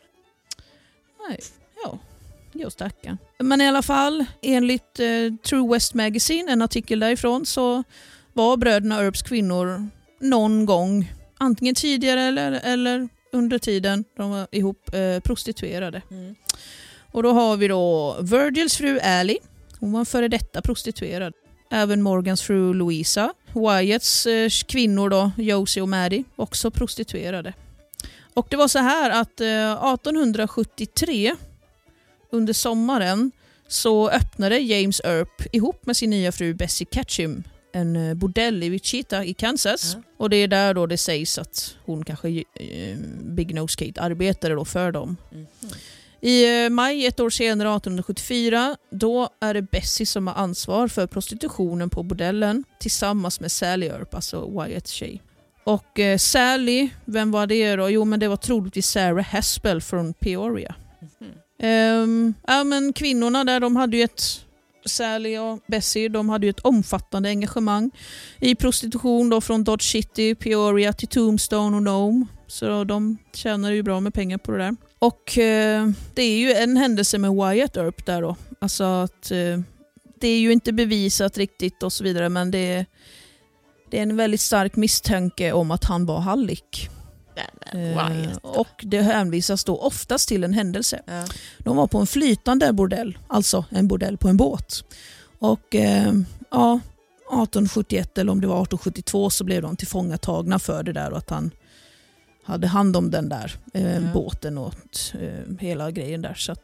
Nej, ja. Jo, stackarn. Men i alla fall, enligt eh, True West Magazine, en artikel därifrån, så var bröderna Earps kvinnor någon gång, antingen tidigare eller, eller under tiden de var ihop, eh, prostituerade. Mm. Och då har vi då Virgils fru Allie. Hon var en före detta prostituerad. Även Morgans fru Louisa. Wyatts eh, kvinnor då, Josie och Maddie, också prostituerade. Och det var så här att eh, arton sjuttiotre under sommaren så öppnade James Earp ihop med sin nya fru Bessie Ketchum en bordell i Wichita i Kansas. Mm. Och det är där då det sägs att hon kanske eh, Big Nose Kate arbetade då för dem. Mm. I eh, maj ett år senare, arton sjuttiofyra, då är det Bessie som har ansvar för prostitutionen på bordellen tillsammans med Sally Earp, alltså Wyatts tjej. Och eh, Sally, vem var det då? Jo, men det var troligtvis Sarah Haspel från Peoria. Mm. Um, ja, men kvinnorna där, de hade ju ett Sally och Bessie, de hade ju ett omfattande engagemang i prostitution då, från Dodge City, Peoria till Tombstone och Nome. Så de tjänade ju bra med pengar på det där. Och uh, det är ju en händelse med Wyatt Earp där då. Alltså att uh, det är ju inte bevisat riktigt och så vidare, men det är, det är en väldigt stark misstanke om att han var hallick. Uh, och det hänvisas då oftast till en händelse. Ja. De var på en flytande bordell, alltså en bordell på en båt. Och uh, ja, arton sjuttioett eller om det var arton sjuttiotvå så blev de tillfångatagna för det där och att han hade hand om den där uh, ja. båten och uh, hela grejen där. Så att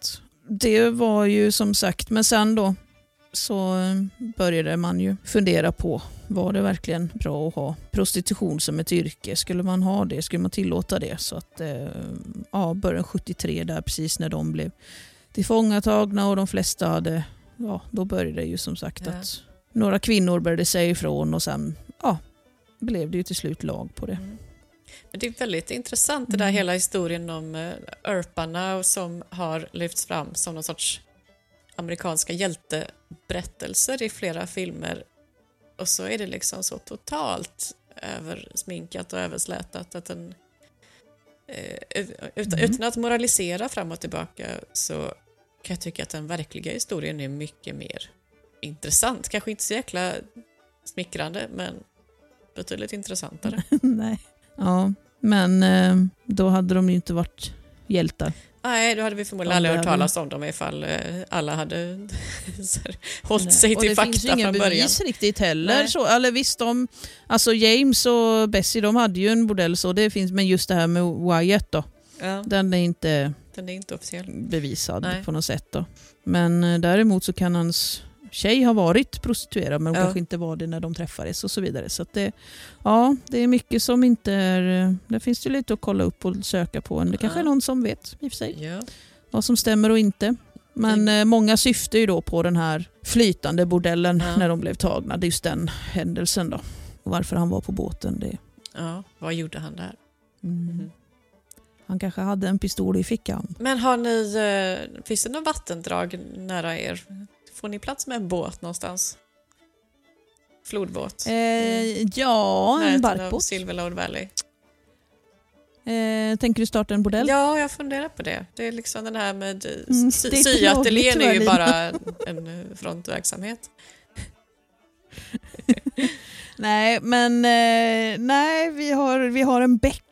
det var ju som sagt, men sen då så började man ju fundera på, var det verkligen bra att ha prostitution som ett yrke? Skulle man ha det? Skulle man tillåta det? Så att ja, början sjuttiotre där, precis när de blev tillfångatagna och de flesta hade, ja, då började det ju som sagt ja. att några kvinnor började säga ifrån och sen, ja, blev det ju till slut lag på det. Mm. Men det är väldigt intressant det där mm. hela historien om uh, örparna som har lyfts fram som någon sorts amerikanska hjälteberättelser i flera filmer. Och så är det liksom så totalt översminkat och överslätat att den, uh, utan, mm. utan att moralisera fram och tillbaka så kan jag tycka att den verkliga historien är mycket mer intressant. Kanske inte så jäkla smickrande, men betydligt intressantare. Nej. Ja, men eh, då hade de ju inte varit hjältar. Nej, då hade vi förmodligen aldrig hört talas om dem ifall eh, alla hade hållit Nej. sig till fakta från början. Och det finns ju inga bevis riktigt heller. Så, eller visst, de, alltså James och Bessie, de hade ju en bordell så det finns, men just det här med Wyatt då, ja. den är inte, den är inte officiell bevisad Nej. på något sätt då. Men eh, däremot så kan hans tjej har varit prostituerad, men de ja. kanske inte var det när de träffades och så vidare. Så att det, ja, det är mycket som inte är... Det finns ju lite att kolla upp och söka på. Det kanske ja. är någon som vet i och för sig ja. vad som stämmer och inte. Men mm. många syftar ju då på den här flytande bordellen ja. när de blev tagna. Det är just den händelsen då. Och varför han var på båten. Det... Ja, vad gjorde han där? Mm. Mm. Han kanske hade en pistol i fickan. Men har ni... Finns det någon vattendrag nära er? Får ni plats med en båt någonstans? Flodbåt? Eh, ja, en barkbåt. Silverlord Valley. Eh, tänker du starta en bordell? Ja, jag funderar på det. Det är liksom den här med mm, sy- syateljén är ju bara en frontverksamhet. Nej, men eh, nej, vi har, vi har en bäck.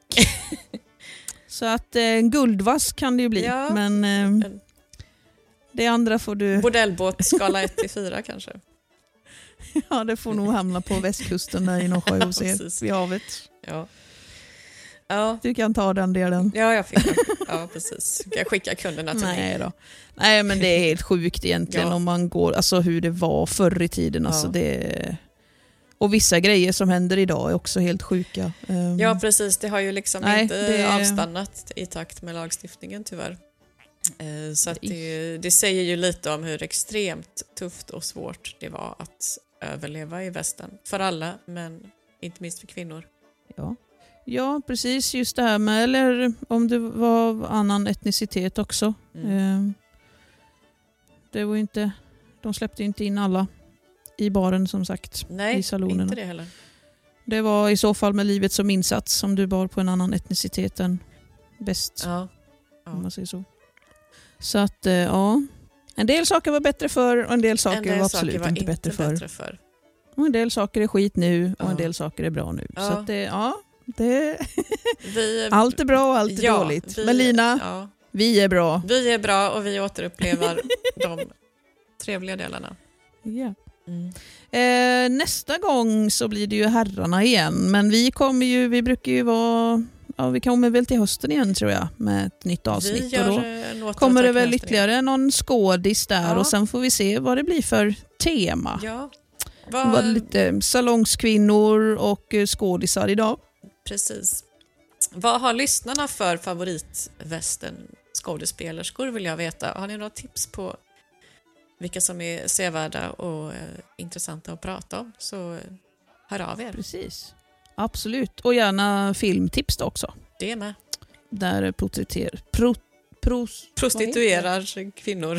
Så att eh, en guldvass kan det ju bli. Ja, men... Eh, det andra får du... Bordellbåt skala ett till fyra kanske. Ja, det får nog hamna på västkusten där i Norrsjö hos er, vid havet. Ja. Ja. Du kan ta den delen. Ja, jag fick den. Ja, precis. Kan jag skicka kunderna till Nej mig? Då. Nej, men det är helt sjukt egentligen ja. om man går... Alltså hur det var förr i tiden. Alltså ja. det... Och vissa grejer som händer idag är också helt sjuka. Um... Ja, precis. Det har ju liksom Nej, inte det... avstannat i takt med lagstiftningen tyvärr. Så att det, det säger ju lite om hur extremt tufft och svårt det var att överleva i västern. För alla, men inte minst för kvinnor. Ja, ja precis. Just det här med, eller om det var annan etnicitet också. Mm. Det var inte, de släppte inte in alla i baren som sagt. Nej, i salonerna. inte det heller. Det var i så fall med livet som insats om du bar på en annan etnicitet än bäst. Ja. Ja. Om man säger så. Så att, ja. En del saker var bättre förr och en del saker en del var absolut saker var inte, bättre, inte bättre förr. Och en del saker är skit nu och ja. en del saker är bra nu. Ja. Så att det, ja. Det, vi, allt är bra och allt är ja, dåligt. Vi, Men Lina, ja. vi är bra. Vi är bra och vi återupplever de trevliga delarna. Ja. Mm. Eh, nästa gång så blir det ju herrarna igen. Men vi kommer ju, vi brukar ju vara... Ja, vi kommer väl till hösten igen tror jag med ett nytt avsnitt. Och då kommer det väl ytterligare igen. någon skådis där ja. och sen får vi se vad det blir för tema. Ja. Vad... Det var lite salongskvinnor och skådisar idag. Precis. Vad har lyssnarna för favoritvästern skådespelerskor vill jag veta. Har ni några tips på vilka som är sevärda och eh, intressanta att prata om så eh, hör av er. Precis. Absolut. Och gärna filmtips då också. Det är med. Där porträtterar... Pro, pros, prostituerar kvinnor.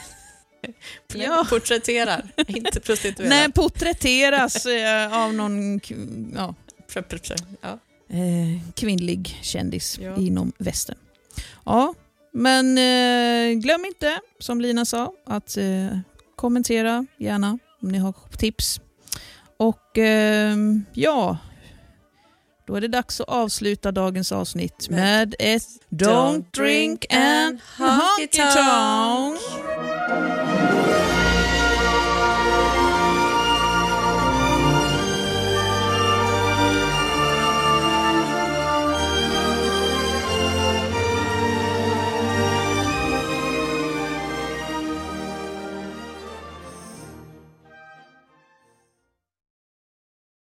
Ja. Porträtterar, inte prostituerar. Nej, porträtteras eh, av någon ja. Ja. Eh, kvinnlig kändis ja. inom västern. Ja, men eh, glöm inte, som Lina sa, att eh, kommentera gärna om ni har tips. Och eh, ja... Då är det dags att avsluta dagens avsnitt med ett Don't drink and honky tonk.